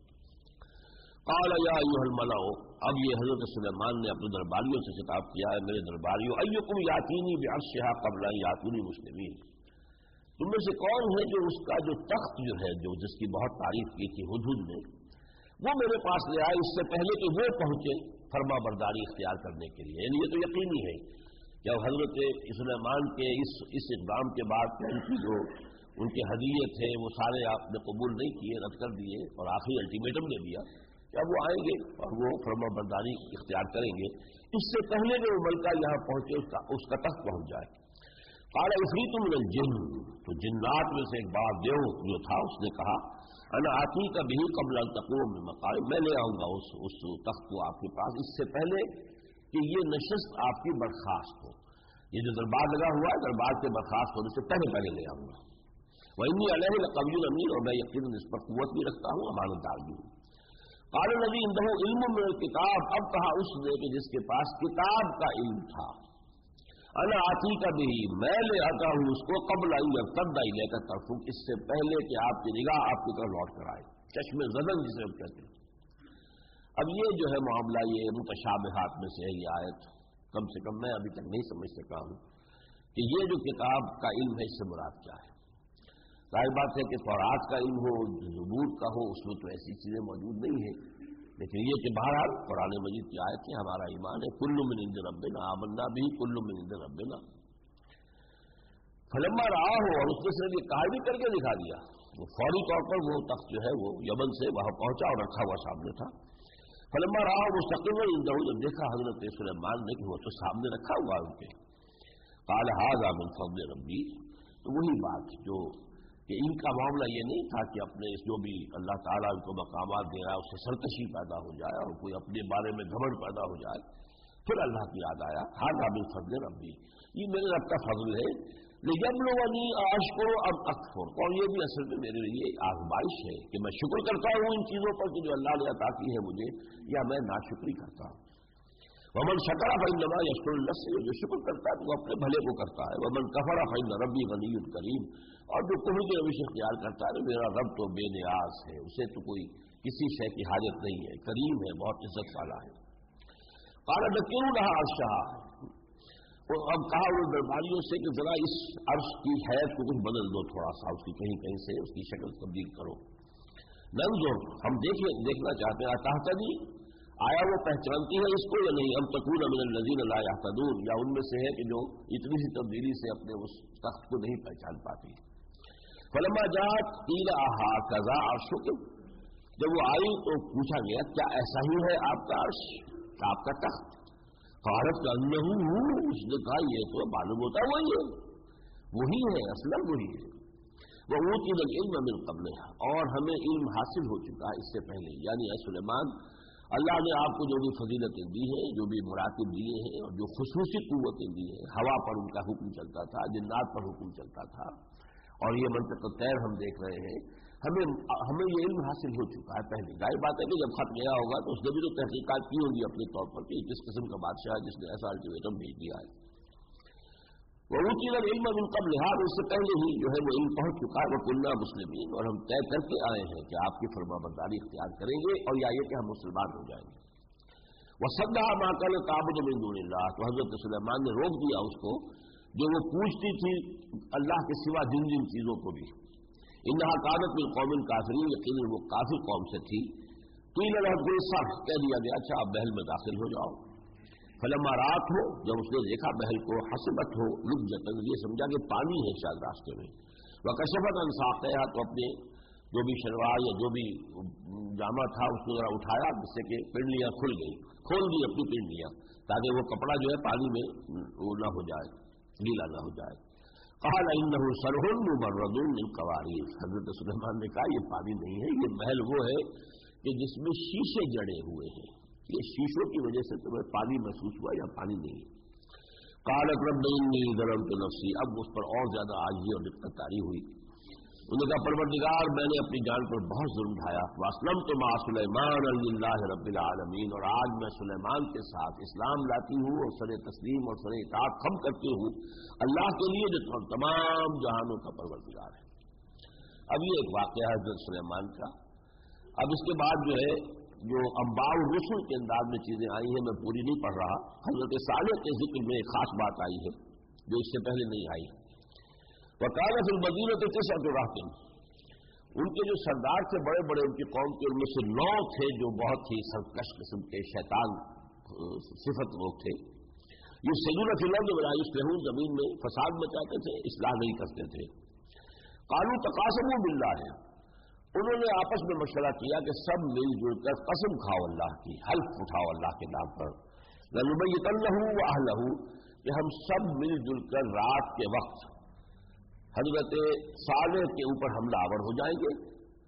قَالَ يَا أَيُّهَا الْمَلَأُ، اب یہ حضرت سلیمان نے اپنے درباریوں سے خطاب کیا ہے، میرے درباریوں، أَيُّكُمْ يَأْتِينِي بِعَرْشِهَا قَبْلَ أَن يَأْتُونِي مُسْلِمِينَ، تم میں سے کون ہے جو اس کا جو تخت جو ہے، جو جس کی بہت تعریف کی تھی ہدہد نے، وہ میرے پاس لے آئے اس سے پہلے کہ وہ پہنچے فرما برداری اختیار کرنے کے لیے. یعنی یہ تو یقینی ہے کہ حضرت سلیمان کے اس اقدام کے بعد ان کے ہدیے تھے وہ سارے آپ نے قبول نہیں کیے، رد کر دیے، اور آخری الٹیمیٹم دے دیا کہ اب وہ آئیں گے اور وہ فرما برداری اختیار کریں گے. اس سے پہلے جو ملکہ یہاں پہنچے اس کا تخت پہنچ جائے. قال عفریت من الجن، تو جنات میں سے ایک بار دیو جو تھا اس نے کہا انا آتی کا بھی قبل ان تقوم من مقام، میں لے آؤں گا اس تخت کو آپ کے پاس اس سے پہلے کہ یہ نشست آپ کی برخاست ہو. یہ جو دربار لگا ہوا ہے، دربار کے برخاست ہونے سے پہلے لے آؤں گا. وإني علیہ لقوی امین، اور میں یقیناً اس پر قوت بھی رکھتا ہوں، امانت دار بھی ہوں. قال الذی عنده علم من الکتاب، اب کہا اس نے کہ جس کے پاس کتاب کا علم تھا، انا آتی کا بھی، میں لے آتا ہوں اس کو قبل ان یرتد الیک طرفک، اس سے پہلے کہ آپ کی نگاہ آپ کی طرف لوٹ کر آئے. چشم زدن جسے ہم کہتے ہیں. اب یہ جو ہے معاملہ یہ متشابہات میں سے ہے یہ آیت، کم سے کم میں ابھی تک نہیں سمجھ سکا ہوں کہ یہ جو کتاب کا علم ہے اس سے مراد کیا ہے. ظاہر بات ہے کہ تورات کا علم ہو، زبور کا ہو، اس میں تو ایسی چیزیں موجود نہیں ہیں، لیکن یہ کہ بہرحال قرآن مجید کی آیت ہے، ہمارا ایمان ہے کل من عند ربنا آمنا به کل من عند ربنا. فلما رہا ہو، اور اس نے صرف یہ کہا بھی کر کے دکھا دیا، وہ فوری طور پر وہ تخت جو ہے وہ یمن سے وہاں پہنچا اور رکھا ہوا سامنے تھا. فلما رہا مستقلا عنده، جب دیکھا حضرت سلیمان نے کہ وہ تو سامنے رکھا ہوا ان کے، قال هذا من فضل ربی، تو وہی بات جو کہ ان کا معاملہ یہ نہیں تھا کہ اپنے جو بھی اللہ تعالیٰ ان کو مقامات دے رہا ہے اس سے سرکشی پیدا ہو جائے اور کوئی اپنے بارے میں گھمنڈ پیدا ہو جائے. پھر اللہ کی یاد آیا هذا من فضل ربی، یہ میرے رب کا فضل ہے، لیبلونی اشکر ام اکفر، اور یہ بھی اصل میں میرے لیے آزمائش ہے کہ میں شکر کرتا ہوں ان چیزوں پر کہ جو اللہ نے عطا کی ہے مجھے، یا میں ناشکری کرتا ہوں. ومن شکر فإنما یشکر لنفسہ، جو شکر کرتا ہے تو وہ اپنے بھلے کو کرتا ہے. ومن کفر فإن ربی غنی کریم، اور جو کفر کی روش اختیار کرتا ہے میرا رب تو بے نیاز ہے، اسے تو کوئی کسی شے کی حاجت نہیں ہے، کریم ہے، بہت عزت والا ہے. قال ذکروا لها عرشها، اور اب کہا ان درباریوں سے کہ ذرا اس عرش کی حیت کو کچھ بدل دو، تھوڑا سا اس کی کہیں کہیں سے اس کی شکل تبدیل کرو. ننظر، ہم دیکھنا چاہتے ہیں، تہتدی، آیا وہ پہچانتی ہے اس کو یا نہیں، ام تکون من الذین لا یہتدون، یا ان میں سے ہے کہ جو اتنی سی تبدیلی سے اپنے اس تخت کو نہیں پہچان پاتی. فلما جاءت قیل اہٰذا عرشک، جب وہ آئی تو پوچھا گیا کیا ایسا ہی ہے آپ کا عرش، آپ کا تخت؟ قالت کأنہ، اس نے کہا یہ تو معلوم ہوتا وہی ہے، اصلا وہی ہے. وأوتینا العلم من قبلها، اور ہمیں علم حاصل ہو چکا ہے اس سے پہلے، یعنی اے سلیمان اللہ نے آپ کو جو بھی فضیلتیں دی ہیں، جو بھی مراتب دیے ہیں، اور جو خصوصی قوتیں دی ہیں، ہوا پر ان کا حکم چلتا تھا، جنات پر حکم چلتا تھا، اور یہ منطق طیر ہم دیکھ رہے ہیں، ہمیں یہ علم حاصل ہو چکا ہے پہلے. ظاہر بات ہے کہ جب خط گیا ہوگا تو اس نے بھی تو تحقیقات کی ہوگی اپنے طور پر کہ کس قسم کا بادشاہ ہے جس نے ایسا الٹیمیٹم بھیج دیا ہے. وَأُوتِينَا الْعِلْمَ مِنْ قَبْلِهَا، اس سے پہلے ہی جو ہے وہ علم پہنچ چکا ہے، وَكُنَّا مُسْلِمِينَ، اور ہم طے کر کے آئے ہیں کہ آپ کی فرما برداری اختیار کریں گے اور یا یہ کہ ہم مسلمان ہو جائیں گے۔ وَصَدَّعَ مَا كَانَ تَعْبُدُ مِن دُونِ اللَّهِ، تو حضرت سلیمان نے روک دیا اس کو جو وہ پوچھتی تھی اللہ کے سوا جن جن چیزوں کو بھی۔ إِنَّهَا كَانَتْ مِن قَوْمٍ كَافِرِينَ، یقیناً وہ کافر قوم سے تھی۔ قِيلَ لَهَا ادْخُلِي الصَّرْحَ، کہہ دیا گیا اچھا آپ بحر میں داخل ہو جاؤ۔ فلما رات ہو، جب اس نے دیکھا بحر کو، حسبت ہو لجۃ، یہ سمجھا کہ پانی ہے شاید راستے میں، وکشفت عن ساقیہا، تو اپنے جو بھی شلوار یا جو بھی جامہ تھا اس کو ذرا اٹھایا جس سے کہ پنڈلیاں کھل گئی، کھول دی اپنی پنڈلیاں تاکہ وہ کپڑا جو ہے پانی میں وہ نہ ہو جائے، گیلا نہ ہو جائے۔ قال انہ صرح ممرد من قواریر، حضرت سلیمان نے کہا یہ پانی نہیں ہے، یہ محل وہ ہے کہ جس میں شیشے جڑے ہوئے ہیں، یہ شیشوں کی وجہ سے تمہیں پانی محسوس ہوا یا پانی نہیں ہے۔ قالت رب انی ظلمت نفسی، اب اس پر اور زیادہ عاجزی اور دقت طاری ہوئی۔ انہوں نے کہا پروردگار میں نے اپنی جان پر بہت ظلم ڈھایا، واسلمت مع سلیمان للہ رب العالمین، اور آج میں سلیمان کے ساتھ اسلام لاتی ہوں اور سر تسلیم اور سر اطاعت خم کرتی ہوں اللہ کے لیے جو تمام جہانوں کا پروردگار ہے۔ اب یہ ایک واقعہ ہے حضرت سلیمان کا۔ اب اس کے بعد جو ہے جو انباء الرسل کے انداز میں چیزیں آئی ہیں، میں پوری نہیں پڑھ رہا۔ حضرت صالح کے ذکر میں ایک خاص بات آئی ہے جو اس سے پہلے نہیں آئی۔ وَكَانَ فِي الْمَدِينَةِ تِسْعَةُ رَهْطٍ، ان کے جو سردار تھے بڑے بڑے ان کی قوم کے، ان میں سے 9 تھے جو بہت ہی سرکش قسم کے شیطان صفت لوگ تھے۔ يُفْسِدُونَ فِي الْأَرْضِ وَلَا يُصْلِحُونَ، زمین میں فساد مچاتے تھے، اصلاح نہیں کرتے تھے۔ قَالُوا تَقَاسَمُوا بِاللَّهِ، انہوں نے آپس میں مشورہ کیا کہ سب مل جل کر قسم کھاؤ اللہ کی، حلف اٹھاؤ اللہ کے نام پر، لَنُبَيِّتَنَّهُ وَأَهْلَهُ، کہ ہم سب مل جل کر رات کے وقت حضرت صالح کے اوپر حملہ آور ہو جائیں گے،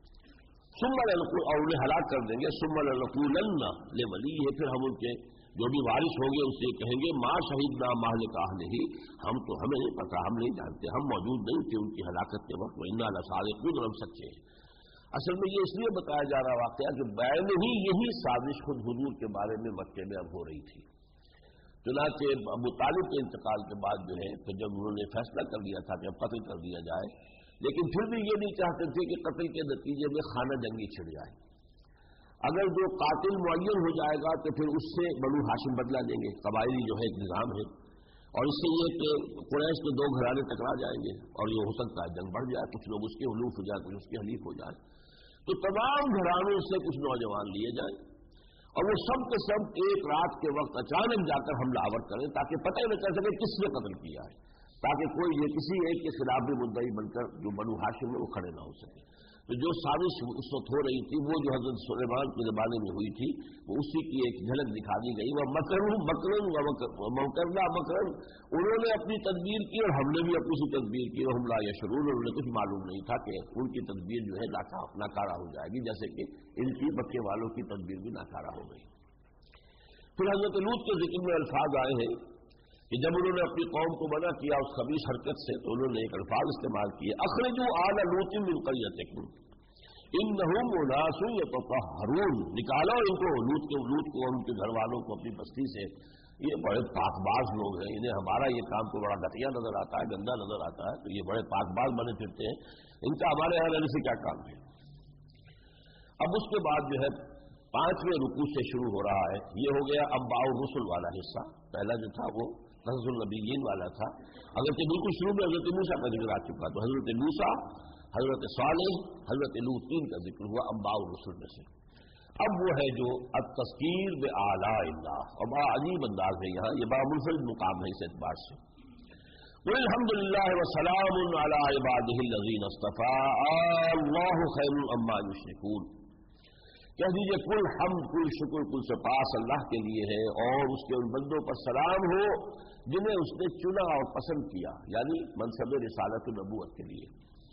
ثم لنقول، اور انہیں ہلاک کر دیں گے، ثم لنقولن لولیہ، پھر ہم ان کے جو بھی وارث ہوں گے اس سے کہیں گے ما شہدنا مہلک اہلہ، ہم تو ہمیں نہیں پتا، ہم نہیں جانتے، ہم موجود نہیں تھے ان کی ہلاکت کے وقت، وَإِنَّا لَصَادِقُونَ، ہم سچے ہیں۔ اصل میں یہ اس لیے بتایا جا رہا واقعہ کہ بین ہی یہی سازش خود حضور کے بارے میں مکے میں اب ہو رہی تھی۔ چنانچہ ابو طالب کے انتقال کے بعد جو ہے تو جب انہوں نے فیصلہ کر لیا تھا کہ اب قتل کر دیا جائے، لیکن پھر بھی یہ نہیں چاہتے تھے کہ قتل کے نتیجے میں خانہ جنگی چھڑ جائے۔ اگر جو قاتل معین ہو جائے گا تو پھر اس سے بنو ہاشم بدلا لیں گے، قبائلی جو ہے ایک نظام ہے، اور اس سے یہ کہ قریش کے 2 گھرانے ٹکرا جائیں گے اور یہ ہو سکتا ہے جنگ بڑھ جائے، کچھ لوگ اس کے حلوف ہو جائے، کچھ اس کے حلیف ہو جائے، تو تمام گھرانوں سے کچھ نوجوان لیے جائیں اور وہ سب کے سب ایک رات کے وقت اچانک جا کر حملہ آور کریں تاکہ پتہ ہی نہ چل سکے کس نے قتل کیا ہے، تاکہ کوئی یہ کسی ایک کے خلاف بھی مدعی بن کر جو بنو ہاشم میں وہ کھڑے نہ ہو سکے۔ تو جو سازش اس وقت ہو رہی تھی وہ جو حضرت سلیمان کے زمانے میں ہوئی تھی وہ اسی کی ایک جھلک دکھا دی گئی۔ وہ مکروا مکرا ومکرنا مکرا، انہوں نے اپنی تدبیر کی اور ہم نے بھی اپنی سی تدبیر کی، وہم لا یشعرون، انہوں نے کچھ معلوم نہیں تھا کہ ان کی تدبیر جو ہے ناکارہ ہو جائے گی، جیسے کہ ان کی مکے والوں کی تدبیر بھی ناکارہ ہو گئی۔ پھر حضرت لوط کے ذکر میں الفاظ آئے ہیں کہ جب انہوں نے اپنی قوم کو منع کیا اس خبیث حرکت سے تو انہوں نے ایک الفاظ استعمال کیے، اخرجوا آل لوط من قریتکم انہم اناس یتطہرون، نکالو ان کو، لوط کو اور ان کے گھر والوں کو اپنی بستی سے، یہ بڑے پاک باز لوگ ہیں، انہیں ہمارا یہ کام تو بڑا گھٹیا نظر آتا ہے، گندا نظر آتا ہے، تو یہ بڑے پاک باز بنے پھرتے ہیں، ان کا ہمارے یہاں رہنے سے کیا کام ہے۔ اب اس کے بعد جو ہے 5ویں رکوع سے شروع ہو رہا ہے، یہ ہو گیا انباء الرسل والا حصہ، پہلا جو تھا وہ قصص النبیین والا تھا، اگرچہ بالکل شروع میں حضرت موسیٰ کا ذکر آ چکا، تو حضرت موسیٰ، حضرت صالح، حضرت لوط 3 کا ذکر ہوا انباء الرسل میں سے۔ اب وہ ہے جو التذکیر بآلاء اللہ، اور بڑا عجیب انداز ہے یہاں، یہ بڑا منفرد مقام ہے اس اعتبار سے۔ قل الحمد للہ وسلام علی عبادہ الذین اصطفیٰ اللہ خیر عما یشرکون، کہہ دیجئے کل حمد، کل شکر، کل سپاس اللہ کے لیے ہے اور اس کے ان بندوں پر سلام ہو جنہیں اس نے چنا اور پسند کیا، یعنی منصب رسالت نبوت کے لیے۔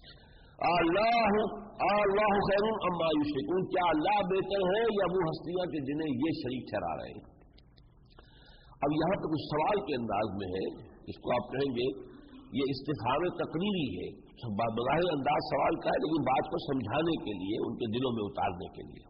اللہ خیر عما یشرکون، کیا اللہ بہتر ہے یا وہ ہستیاں کہ جنہیں یہ شریک ٹھہرا رہے ہیں۔ اب یہاں پر کچھ سوال کے انداز میں ہے، اس کو آپ کہیں گے یہ استفہام تقریری ہے، بظاہر انداز سوال کا ہے لیکن بات کو سمجھانے کے لیے، ان کے دلوں میں اتارنے کے لیے۔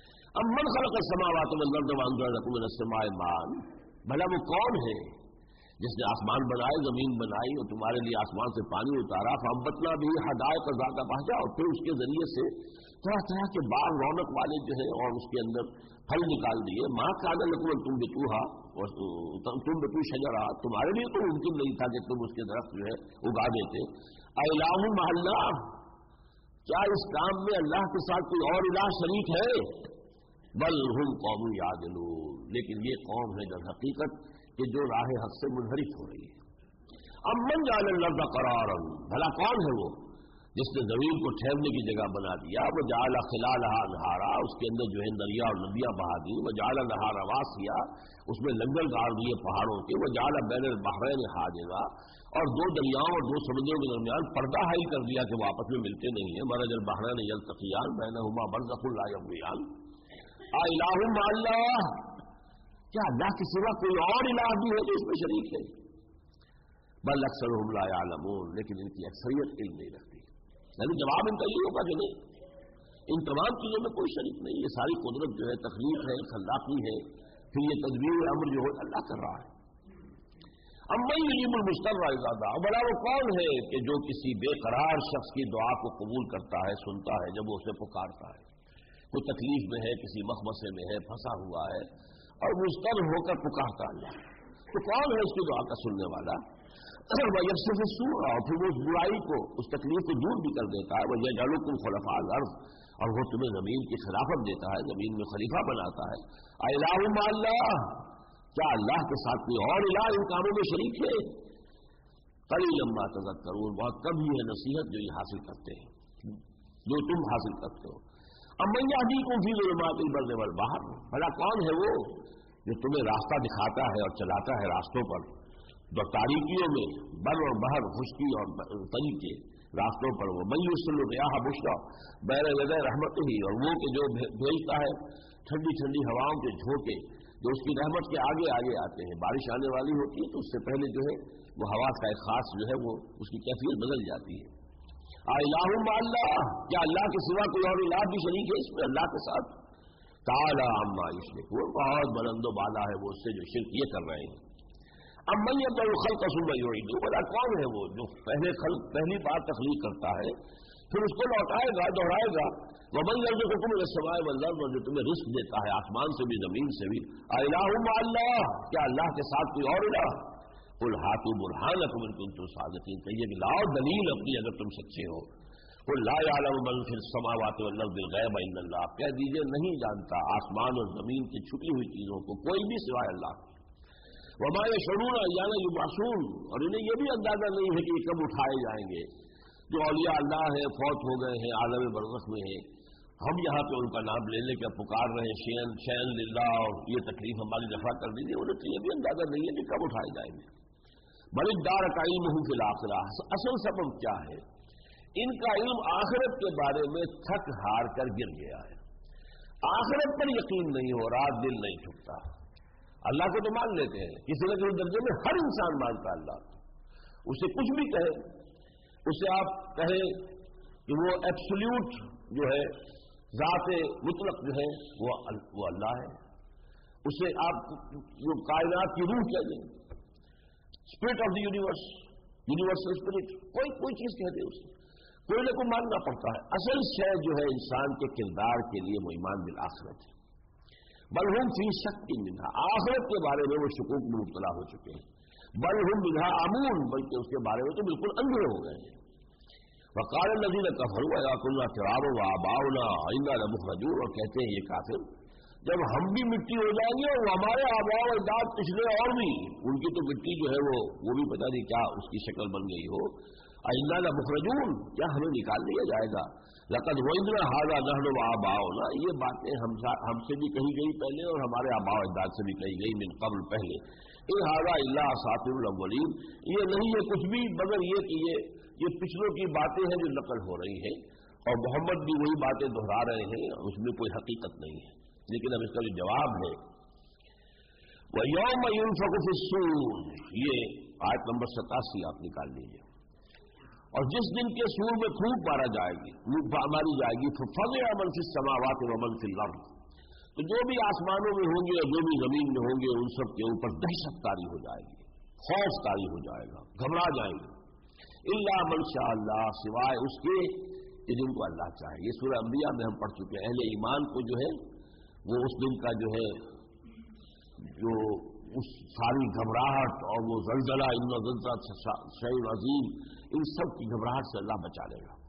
امن خلق السماوات والارض وانزل لکم من السماء ماء، بھلا وہ کون ہے جس نے آسمان بنائے، زمین بنائی اور تمہارے لیے آسمان سے پانی اتارا، فَأَنبَتْنَا بِهِ حَدَائِقَ ذَاتَ بَهْجَةٍ، اور پھر اس کے ذریعے سے طرح طرح کے باغ رونق والے جو ہیں اور اس کے اندر پھل نکال دیے. مَا كَانَ لَكُمْ أَن تُنبِتُوهَا تنبتوا شجرها، تمہارے لیے تو ممکن نہیں تھا کہ تم اس کے درخت جو ہے اگا دیتے. اِلَٰهٌ مَعَ اللَّهِ، کیا اس کام میں اللہ کے ساتھ کوئی اور الہ شریک ہے؟ بل ہم قوم یعدلون، لیکن یہ قوم ہے در حقیقت کہ جو راہ حق سے منحرف ہو رہی ہے. امن جعل الارض قرارا، بھلا کون ہے وہ جس نے زمین کو ٹھہرنے کی جگہ بنا دیا. وجعل خلالها انہارا، اس کے اندر جو ہے دریا اور ندیاں بہا دی. وجعل لها رواسیا، اس میں لنگر گاڑ دیے پہاڑوں کے. وجعل بین البحرین حاجزا، اور دو دریاؤں اور دو سمندروں کے درمیان پردہ حائل کر دیا کہ وہ آپس میں ملتے نہیں ہیں. مرج البحرین یلتقیان بینہما برزخ لا یبغیان. الہ مع اللہ، کیا اللہ کے سوا کوئی اور الہ بھی ہے جو اس میں شریک ہے؟ بل اکثرهم لا یعلمون، لیکن ان کی اکثریت علم نہیں رکھتی. یعنی جواب ان کا یہ ہوگا کہ نہیں، ان تمام چیزوں میں کوئی شریک نہیں، یہ ساری قدرت جو ہے تخلیق ہے، خلاقی ہے، پھر یہ تدبیر امر جو ہے اللہ کر رہا ہے. امن یجیب المضطر اذا دعا، بڑا وہ کون ہے کہ جو کسی بے قرار شخص کی دعا کو قبول کرتا ہے، سنتا ہے جب وہ اسے پکارتا ہے. کوئی تکلیف میں ہے، کسی مخمصے میں ہے، پھنسا ہوا ہے اور مضطر ہو کر پکارتا اللہ، تو کون ہے اس کی دعا کا سننے والا؟ وَيَكْشِفُ السُّوءَ، اور پھر وہ اس برائی کو، اس تکلیف کو دور بھی کر دیتا ہے. وَيَجْعَلُكُمْ خُلَفَاءَ الْأَرْضِ، اور وہ تمہیں زمین کی خلافت دیتا ہے، زمین میں خلیفہ بناتا ہے. اِلَٰهٌ مَعَ اللَّهِ، کیا اللہ کے ساتھ کوئی اور الہ ان کاموں میں شریک ہے؟ قَلِيلًا مَا تَذَكَّرُونَ، بہت کم ہی ہے نصیحت جو یہ حاصل کرتے ہیں، جو تم حاصل کرتے ہو. امن یہدیکم فی ظلمات البر والبحر، بھلا کون ہے وہ جو تمہیں راستہ دکھاتا ہے اور چلاتا ہے راستوں پر، جو تاریکیوں میں بر اور بحر، خشکی اور تری کے راستوں پر. وہ من یرسل الریاح بشرا بین یدی رحمتہ، اور وہ کہ جو بھیجتا ہے ٹھنڈی ٹھنڈی ہواؤں کے جھونکے جو اس کی رحمت کے آگے آگے آتے ہیں. بارش آنے والی ہوتی ہے تو اس سے پہلے جو ہے وہ ہوا کا ایک خاص جو ہے وہ اس کی کیفیت بدل جاتی ہے. الہ مع اللہ، کیا اللہ کے سوا کوئی اور الہ بھی شریک ہے اس میں اللہ کے ساتھ؟ تعالی عما یشرکون، بہت بلند و بالا ہے وہ اس سے جو شرک یہ کر رہے ہیں. امن یبدأ الخلق ثم یعیدہ، بھلا کون ہے وہ جو پہلی بار تخلیق کرتا ہے پھر اس کو لوٹائے گا، دوہرائے گا. ومن یرزقکم من السماء والارض، اور جو تمہیں رزق دیتا ہے آسمان سے بھی زمین سے بھی. الہ مع اللہ، کیا اللہ کے ساتھ کوئی اور الہ؟ قل ہاتوا برہانکم ان کنتم صادقین، کہیے کہ لاؤ دلیل اپنی اگر تم سچے ہو. قل لا یعلم من فی السماوات والارض الغیب الا اللہ، کہہ دیجیے نہیں جانتا آسمان اور زمین کی چھپی ہوئی چیزوں کو کوئی بھی سوائے اللہ. وما یشعرون ایان یبعثون، اور انہیں یہ بھی اندازہ نہیں ہے کہ یہ کب اٹھائے جائیں گے. جو اولیاء اللہ ہیں فوت ہو گئے ہیں، عالم برزخ میں ہیں، ہم یہاں پہ ان کا نام لے لے کر پکار رہے ہیں شین للہ، اور یہ تکلیف ہماری دفع کر دیجیے. انہیں تو یہ بھی اندازہ نہیں ہے کہ کب اٹھائے جائیں گے. بل ادارک علمہ فی الآخرہ، اصل سبب کیا ہے؟ ان کا علم آخرت کے بارے میں تھک ہار کر گر گیا ہے. آخرت پر یقین نہیں ہو رہا، دل نہیں ٹھکتا. اللہ کو تو مان لیتے ہیں، کسی نہ کسی درجے میں ہر انسان مانتا ہے اللہ کو. اسے کچھ بھی کہے، اسے آپ کہیں کہ وہ ایبسلیوٹ جو ہے، ذات مطلق جو ہے وہ اللہ ہے. اسے آپ جو کائنات کی روح کہہ دیں، spirit of the universe, universal spirit, کوئی چیز کہہ دے، اسے کوئی نہ کوئی ماننا پڑتا ہے. اصل شے جو ہے انسان کے کردار کے لیے وہ ایمان بالآخرت ہے. بل ہم فی شک منہا، آخرت کے بارے میں وہ شکوک میں مبتلا ہو چکے ہیں. بل ہم منہا عمون، بلکہ اس کے بارے میں تو بالکل اندھے ہو گئے ہیں. وقال الذین کفروا اذا کنا ترابا وآباؤنا انا لمخرجون، اور کہتے ہیں یہ کافر جب ہم بھی مٹی ہو جائیں گے اور ہمارے آباء و اجداد پچھلے اور بھی، ان کی تو مٹی جو ہے وہ بھی پتہ نہیں کیا اس کی شکل بن گئی ہو. انا لمخرجون، کیا ہمیں نکال لیا جائے گا. لقد وعدنا ھذا نحن وآباؤنا، یہ باتیں ہم سے بھی کہی گئی پہلے اور ہمارے آباء و اجداد سے بھی کہی گئی من قبل پہلے. ان ھذا الا اساطیر الاولین، یہ نہیں ہے کچھ بھی مگر یہ کہ یہ پچھلوں کی باتیں ہیں جو نقل ہو رہی ہیں، اور محمد بھی وہی باتیں دہرا رہے ہیں، اس میں کوئی حقیقت نہیں ہے. لیکن اب اس کا جو جواب ہے وَيَوْمَ يُنفَخُ فِي الصُّورِ، یہ آیت نمبر 87 آپ نکال لیجیے. اور جس دن کے سور میں پھونک ماری جائے گی فَفَزِعَ مَن فِي السَّمَاوَاتِ وَمَن فِي الْأَرْضِ، تو جو بھی آسمانوں میں ہوں گے اور جو بھی زمین میں ہوں گے ان سب کے اوپر دہشت طاری ہو جائے گی، خوف طاری ہو جائے گا، گھبرا جائیں گے. الا من شاء اللہ، سوائے اس کے کہ جن کو اللہ چاہے. یہ سورہ انبیاء میں ہم پڑھ چکے ہیں. اہل ایمان کو جو ہے وہ اس دن کا جو ہے جو اس ساری گھبراہٹ اور وہ زلزلہ، ان زلزلہ شیء عظیم، ان سب کی گھبراہٹ سے اللہ بچا لے گا.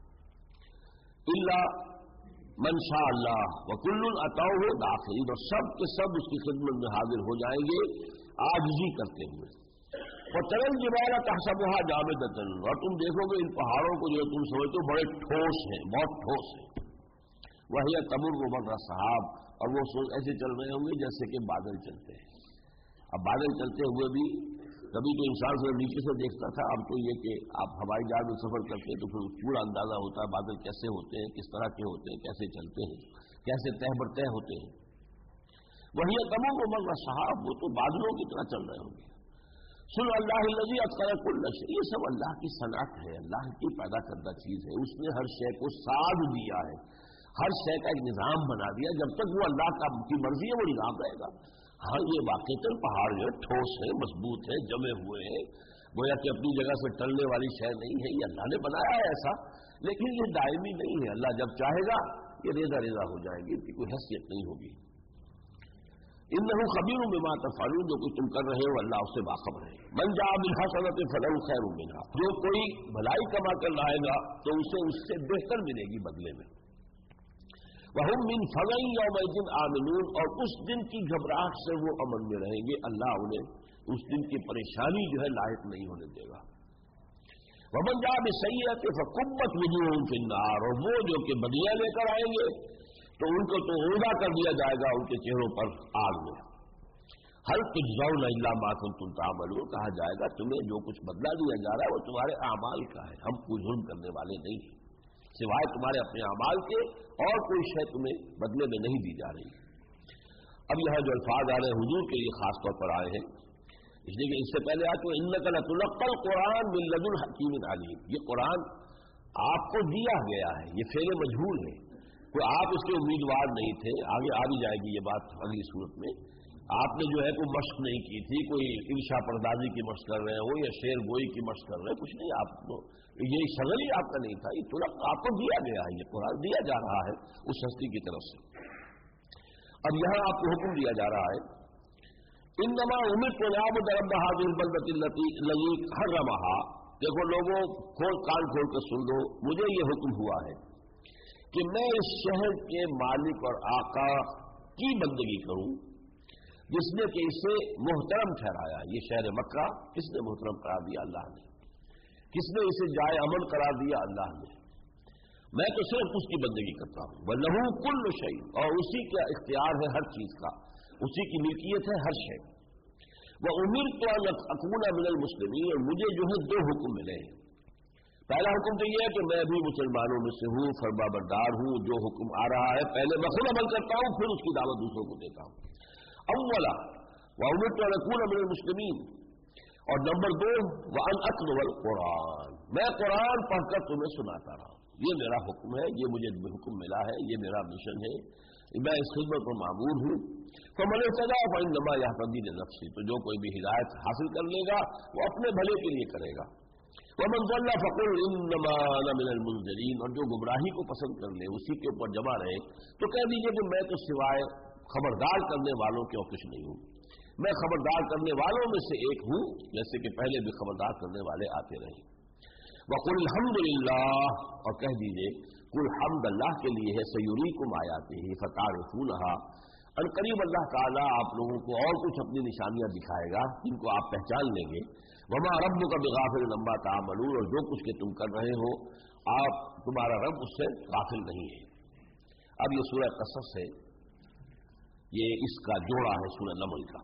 الا من شاء اللہ وکل اتوہ داخلین، اور سب کے سب اس کی خدمت میں حاضر ہو جائیں گے عاجزی کرتے ہوئے. وترى الجبال تحسبها جامدة، اور تم دیکھو گے ان پہاڑوں کو جو تم سمجھتے ہو بڑے ٹھوس ہیں، بہت ٹھوس ہیں. وہی تمر مر السحاب، اور وہ ایسے چل رہے ہوں گے جیسے کہ بادل چلتے ہیں. اب بادل چلتے ہوئے بھی کبھی تو انسان سے نیچے سے دیکھتا تھا، اب تو یہ کہ آپ ہوائی جہاز میں سفر کرتے ہیں تو پھر پورا اندازہ ہوتا ہے بادل کیسے ہوتے ہیں، کس طرح کے ہوتے ہیں، کیسے چلتے ہیں، کیسے تہ بر تہ ہوتے ہیں. وہی تمر مر السحاب، وہ تو بادلوں کی طرح چل رہے ہوں گے. سن اللہ الذی اتقن کل شیء، یہ سب اللہ کی صنعت ہے، اللہ کی پیدا کردہ چیز ہے. اس نے ہر شے کو ساز دیا ہے، ہر شے کا ایک نظام بنا دیا. جب تک وہ اللہ کی مرضی ہے وہ نظام رہے گا. ہاں یہ واقعتاً پہاڑ جو ہے ٹھوس ہے، مضبوط ہے، جمے ہوئے ہیں، گویا کہ اپنی جگہ سے ٹلنے والی شے نہیں ہے. یہ اللہ نے بنایا ہے ایسا، لیکن یہ دائمی نہیں ہے. اللہ جب چاہے گا یہ ریزہ ریزہ ہو جائے گی، اس کی کوئی حیثیت نہیں ہوگی. انہ خبیر بما تفعلون، جو کچھ تم کر رہے ہو اللہ اس سے باخبر ہے. من جاء بالحسنۃ فلہ خیر منھا، جو کوئی بھلائی کما کر لائے گا تو اسے اس سے بہتر ملے گی بدلے میں. وَهُمْ مِنْ فَزَعٍ يَوْمَئِذٍ آمِنُونَ، اور اس دن کی گھبراہٹ سے وہ امن میں رہیں گے. اللہ انہیں اس دن کی پریشانی جو ہے لاحق نہیں ہونے دے گا. وَمَنْ جَاءَ بِالسَّيِّئَةِ فَكُبَّتْ وُجُوهُهُمْ فِي النَّارِ، اور وہ جو کہ بدیاں لے کر آئیں گے تو ان کو تو عہدہ کر دیا جائے گا ان کے چہروں پر آگ میں. هَلْ تُجْزَوْنَ إِلَّا مَا كُنتُمْ تَعْمَلُونَ، کہا جائے گا تمہیں جو کچھ بدلہ دیا جا رہا ہے وہ تمہارے اعمال کا ہے، ہم کوئی ظلم کرنے والے نہیں ہیں، سوائے تمہارے اپنے اعمال کے اور کوئی شے تمہیں بدلے میں نہیں دی جا رہی. اب یہاں جو الفاظ آ رہے ہیں حضور کے لیے خاص طور پر آئے ہیں، اس لیے کہ اس سے پہلے آج تو انک لتلقى القرآن من لدن حکیم علیم، یہ قرآن آپ کو دیا گیا ہے، یہ فعل مجہول ہے، کوئی آپ اس کے امیدوار نہیں تھے. آگے آ بھی جائے گی یہ بات اگلی صورت میں. آپ نے جو ہے کوئی مشق نہیں کی تھی، کوئی انشا پردازی کی مشق کر رہے ہو یا شعر گوئی کی مشق کر رہے ہیں، کچھ نہیں. آپ کو یہ شغل ہی آپ کا نہیں تھا، یہ تلق آپ کو دیا گیا ہے، یہ قرآن دیا جا رہا ہے اس ہستی کی طرف سے. اب یہاں آپ کو حکم دیا جا رہا ہے انما امرت ان اعبد رب هذه البلدة التي حرمها. دیکھو لوگوں کان کھول کر سن لو، مجھے یہ حکم ہوا ہے کہ میں اس شہر کے مالک اور آقا کی بندگی کروں جس نے کہ اسے محترم ٹھہرایا. یہ شہر مکہ کس نے محترم قرار دیا؟ اللہ نے. کس نے اسے جائے امن قرار دیا؟ اللہ نے. میں تو صرف اس کی بندگی کرتا ہوں. وَلَهُ كُلُّ شَيْءٍ، اور اسی کا اختیار ہے ہر چیز کا، اسی کی ملکیت ہے ہر شے. وَأُمِرْتُ أَنْ أَكُونَ مِنَ الْمُسْلِمِينَ، اور مجھے جو ہے دو حکم ملے ہیں. پہلا حکم تو یہ ہے کہ میں بھی مسلمانوں میں سے ہوں، فرما بردار ہوں. جو حکم آ رہا ہے پہلے میں خود عمل کرتا ہوں، پھر اس کی دعوت دوسروں کو دیتا ہوں. اولا وَأُمِرْتُ أَنْ أَكُونَ مِنَ الْمُسْلِمِينَ، اور نمبر دو وَأَنْ أَتْلُوَ الْقُرْآنَ، میں قرآن پڑھ کر تمہیں سناتا رہا ہوں. یہ میرا حکم ہے، یہ مجھے حکم ملا ہے، یہ میرا مشن ہے، میں اس خدمت پر معمور ہوں. فَمَنِ اهْتَدَىٰ فَإِنَّمَا يَهْتَدِي لِنَفْسِهِ، تو جو کوئی بھی ہدایت حاصل کر لے گا وہ اپنے بھلے کے لیے کرے گا. وَمَنْ ضَلَّ فَقُلْ إِنَّمَا أَنَا مِنَ الْمُنذِرِينَ، اور جو گمراہی کو پسند کر لے اسی کے اوپر جمع رہے تو کہہ دیجئے کہ میں تو سوائے خبردار کرنے والوں کے اور کچھ نہیں ہوں. میں خبردار کرنے والوں میں سے ایک ہوں، جیسے کہ پہلے بھی خبردار کرنے والے آتے رہے. وَقُلْ الْحَمْدُ لِلَّهِ، اور کہہ دیجئے کل حمد اللہ کے لیے ہے. سَيُرِيكُمْ آيَاتِهِ فَتَعْرِفُونَهَا، ان قریب اللہ تعالیٰ آپ لوگوں کو اور کچھ اپنی نشانیاں دکھائے گا جن کو آپ پہچان لیں گے. وَمَا رَبُّكَ بِغَافِلٍ عَمَّا تَعْمَلُونَ، اور جو کچھ کہ تم کر رہے ہو تمہارا رب اس سے غافل نہیں ہے. اب یہ سورہ قصص ہے، یہ اس کا جوڑا ہے سورہ نمل کا.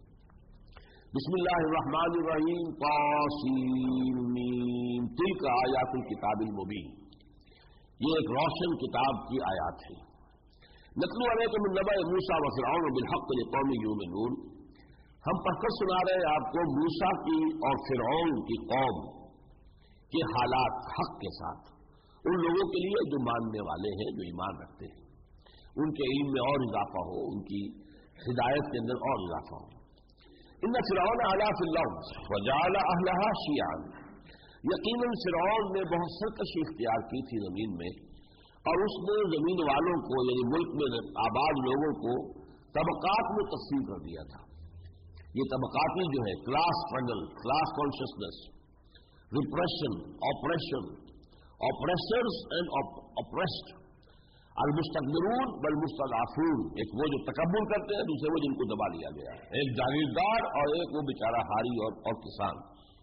بسم اللہ الرحمن الرحیم. طاسیم تلک آیات الکتاب المبین، یہ ایک روشن کتاب کی آیات ہے. نتلو علیکم من نبأ موسیٰ وفرعون بالحق لقوم یؤمنون، ہم پڑھ کر سنا رہے ہیں آپ کو موسیٰ کی اور فرعون کی قوم کے حالات حق کے ساتھ، ان لوگوں کے لیے جو ماننے والے ہیں، جو ایمان رکھتے ہیں، ان کے علم میں اور اضافہ ہو، ان کی ہدایت کے اندر اور اضافہ ہو. ان فرعون علا فی الارض وجعل اہلہا شیعا، یقیناً فرعون نے بہت سرکشی اختیار کی تھی زمین میں، اور اس نے زمین والوں کو یعنی ملک میں آباد لوگوں کو طبقات میں تقسیم کر دیا تھا۔ یہ طبقاتی جو ہے class struggle, class consciousness, repression, oppression, oppressors and oppressed, المستكبرون والمستضعفون، ایک وہ جو تکبر کرتے ہیں، دوسرے وہ جن کو دبا لیا گیا ہے، ایک جاگیردار اور ایک وہ بیچارہ ہاری اور کسان۔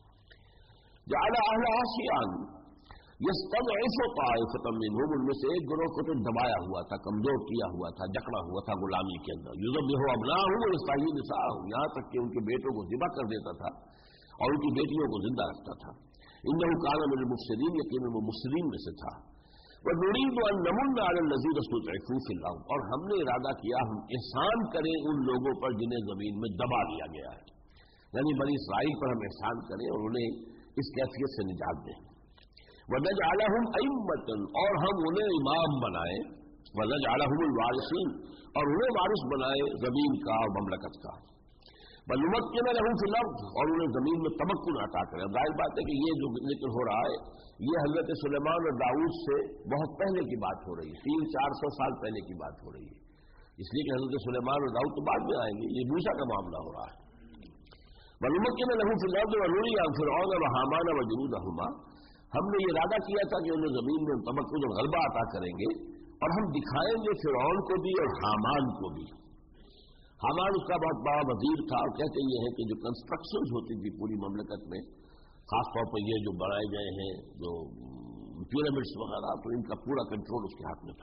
جعل اہلہا شیعا یستضعف طائفة منهم، ان میں سے ایک گروہ کو تو دبایا ہوا تھا، کمزور کیا ہوا تھا، جکڑا ہوا تھا غلامی کے اندر۔ یذبح ابناءهم ویستحیی نساءهم، یہاں تک کہ ان کے بیٹوں کو ذبح کر دیتا تھا اور ان کی بیٹیوں کو زندہ رکھتا تھا۔ انہ کان من المفسدین، یقیناً وہ مفسدین میں سے تھا۔ وَنُرِيدُ أَن نَّمُنَّ عَلَى الَّذِينَ اسْتُضْعِفُوا فِي الْأَرْضِ، اور ہم نے ارادہ کیا ہم احسان کریں ان لوگوں پر جنہیں زمین میں دبا دیا گیا ہے، یعنی بنی اسرائیل پر ہم احسان کریں اور انہیں اس کیفیت سے نجات دیں۔ وَنَجْعَلَهُمْ أَئِمَّةً، اور ہم انہیں امام بنائیں، وَنَجْعَلَهُمُ الْوَارِثِينَ، اور انہیں وارث بنائے زمین کا اور مملکت کا۔ وَنُمَكِّنَ لَهُمْ فِي الْأَرْضِ، اور انہیں زمین میں تمکن عطا کریں۔ ظاہر بات ہے کہ یہ جو ذکر ہو رہا ہے یہ حضرت سلیمان اور داؤد سے بہت پہلے کی بات ہو رہی ہے، 300-400 سال پہلے کی بات ہو رہی ہے، اس لیے کہ حضرت سلیمان اور داؤد تو بعد میں آئیں گے، یہ موسیٰ کا معاملہ ہو رہا ہے۔ وَنُمَكِّنَ لَهُمْ فِي الْأَرْضِ وَنُرِيَ فِرْعَوْنَ وَهَامَانَ وَجُنُودَهُمَا، ہم نے یہ ارادہ کیا تھا کہ انہیں زمین میں تمکن اور غلبہ عطا کریں گے، اور ہم دکھائیں گے فرعون کو بھی اور حامان کو بھی۔ حامان اس کا بہت بڑا وزیر تھا، اور کہتے یہ ہے کہ جو کنسٹرکشنز ہوتی تھی پوری مملکت میں، خاص طور پر یہ جو بنائے گئے ہیں جو پیرامڈس وغیرہ، تو ان کا پورا کنٹرول اس کے ہاتھ میں تھا۔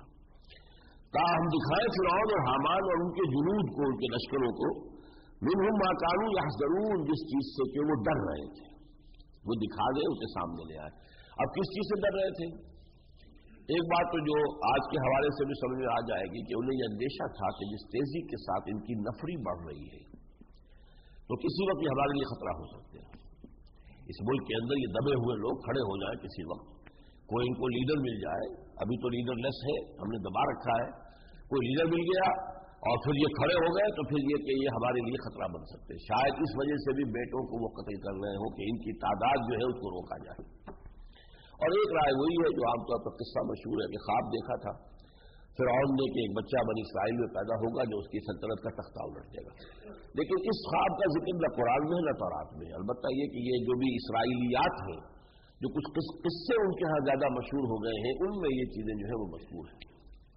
ہم دکھائیں فرعون اور حامان اور ان کے جنود کو، ان کے لشکروں کو، منہم ما کانوا یحذرون، جس چیز سے کہ وہ ڈر رہے تھے، وہ دکھا دے اسے سامنے لے آئے۔ اب کس چیز سے ڈر رہے تھے؟ ایک بات تو جو آج کے حوالے سے بھی سمجھ میں آ جائے گی کہ انہیں یہ اندیشہ تھا کہ جس تیزی کے ساتھ ان کی نفری بڑھ رہی ہے تو کسی وقت یہ ہمارے لیے خطرہ ہو سکتے ہیں۔ اس ملک کے اندر یہ دبے ہوئے لوگ کھڑے ہو جائیں کسی وقت، کوئی ان کو لیڈر مل جائے، ابھی تو لیڈر لیس ہے، ہم نے دبا رکھا ہے، کوئی لیڈر مل گیا اور پھر یہ کھڑے ہو گئے تو پھر یہ کہ یہ ہمارے لیے خطرہ بن سکتے ہیں۔ شاید اس وجہ سے بھی بیٹوں کو وہ قتل کر رہے ہوں کہ ان کی تعداد جو ہے اس کو روکا جائے۔ اور ایک رائے وہی ہے جو عام طور پر قصہ مشہور ہے کہ خواب دیکھا تھا فرعون نے کہ ایک بچہ بنی اسرائیل میں پیدا ہوگا جو اس کی سلطنت کا تختہ الٹ دے گا، لیکن اس خواب کا ذکر نہ قرآن میں نہ تورات میں۔ البتہ یہ کہ یہ جو بھی اسرائیلیات ہیں، جو کچھ قصے ان کے ہاں زیادہ مشہور ہو گئے ہیں، ان میں یہ چیزیں جو ہے وہ مشہور ہیں،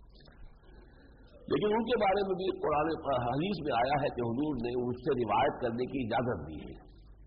لیکن ان کے بارے میں بھی قرآن حدیث میں آیا ہے کہ حضور نے اس سے روایت کرنے کی اجازت دی ہے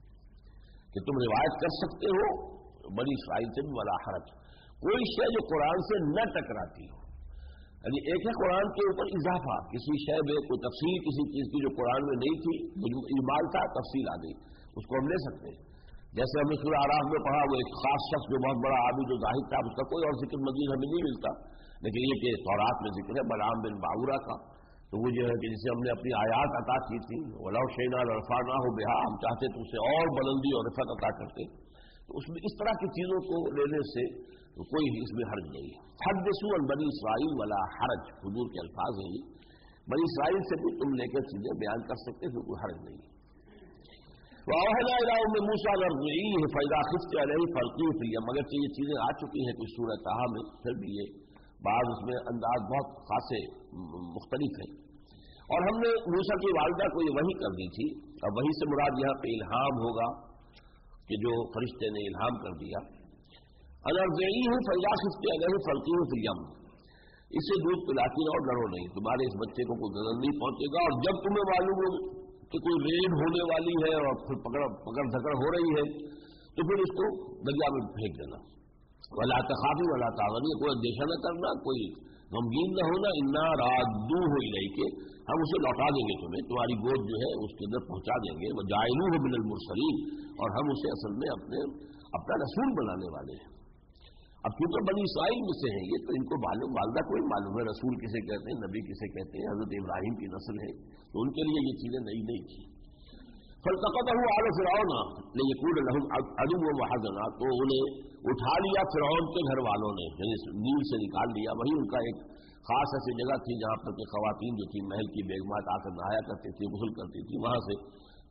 کہ تم روایت کر سکتے ہو بنی اسرائیل سے بھی ولا حرج، کوئی شے جو قرآن سے نہ ٹکراتی ہو، یعنی ایک ہے قرآن کے اوپر اضافہ، کسی شے میں کوئی تفصیل کسی چیز کی جو قرآن میں نہیں تھی، اجمال تھا، تفصیل آ گئی، اس کو ہم لے سکتے ہیں۔ جیسے ہم نے سورہ اعراف میں پڑھا وہ ایک خاص شخص جو بہت بڑا عابد و زاہد تھا، اس کا کوئی اور ذکر مزید ہمیں نہیں ملتا، لیکن یہ کہ تورات میں ذکر ہے بلعام بن باورا کا، تو وہ جو ہے کہ جسے ہم نے اپنی آیات عطا کی تھی، وَلَوْ شِئْنَا لَرَفَعْنَاهُ بِهَا، ہم چاہتے تو اسے اور بلندی اور رفعت عطا کرتے، تو اس میں اس طرح کی چیزوں کو لینے سے کوئی اس میں حرج نہیں ہے۔ حدثوا عن بنی اسرائیل ولا حرج، حضور کے الفاظ ہیں، بنی اسرائیل سے بھی تم لے کر چیزیں بیان کر سکتے تو کوئی حرج نہیں ہے۔ وَأَوْحَيْنَا إِلَىٰ أُمِّ مُوسَىٰ أَنْ أَرْضِعِيهِ فَإِذَا خِفْتِ عَلَيْهِ فَأَلْقِيهِ فِي الْيَمِّ، مگر یہ چیزیں آ چکی ہیں کچھ سورہ طٰہٰ میں، پھر بھی یہ بعض اس میں انداز بہت خاصے مختلف ہیں۔ اور ہم نے موسیٰ کی والدہ کو یہ وحی کر دی تھی، اور وحی سے مراد یہاں پہ الہام ہوگا کہ جو فرشتے نے الہام کر دیا، أَنْ أَرْضِعِيهِ فَإِذَا خِفْتِ عَلَيْهِ فَأَلْقِيهِ فِي الْيَمِّ، اسے دودھ پلاتی رہو، ڈرو نہیں، تمہارے اس بچے کو کوئی ضرر نہیں پہنچے گا، اور جب تمہیں معلوم ہو کہ کوئی ریڈ ہونے والی ہے اور پھر پکڑ دھکڑ ہو رہی ہے تو پھر اس کو دریا میں پھینک دینا۔ وَلَا تَخَافِي وَلَا تَحْزَنِي، کوئی اندیشہ نہ کرنا، کوئی غمگین نہ ہونا، إِنَّا رَادُّوهُ إِلَيْكِ، ہم اسے لوٹا دیں گے تمہیں، تمہاری گود جو ہے اس کے اندر پہنچا دیں گے، وَجَاعِلُوهُ مِنَ الْمُرْسَلِينَ، اور ہم اسے اصل میں اپنا رسول بنانے والے ہیں۔ اب کیونکہ بنی اسرائیل میں سے ہیں یہ تو ان کو معلوم، والدہ کو ہی معلوم ہے رسول کسے کہتے ہیں، نبی کسے کہتے ہیں، حضرت ابراہیم کی نسل ہے، تو ان کے لیے یہ چیزیں نئی نہیں تھی۔ فَالْتَقَطَهُ آلُ فِرْعَوْنَ لِيَكُونَ لَهُمْ عَدُوًّا وَحَزَنًا، تو انہیں اٹھا لیا فرعون کے گھر والوں نے، یعنی نیل سے نکال لیا، وہی ان کا ایک خاص ایسی جگہ تھی جہاں پر کہ خواتین جو تھی محل کی بیگمات آ کر نہایا کرتی تھی، غسل کرتی تھی، وہاں سے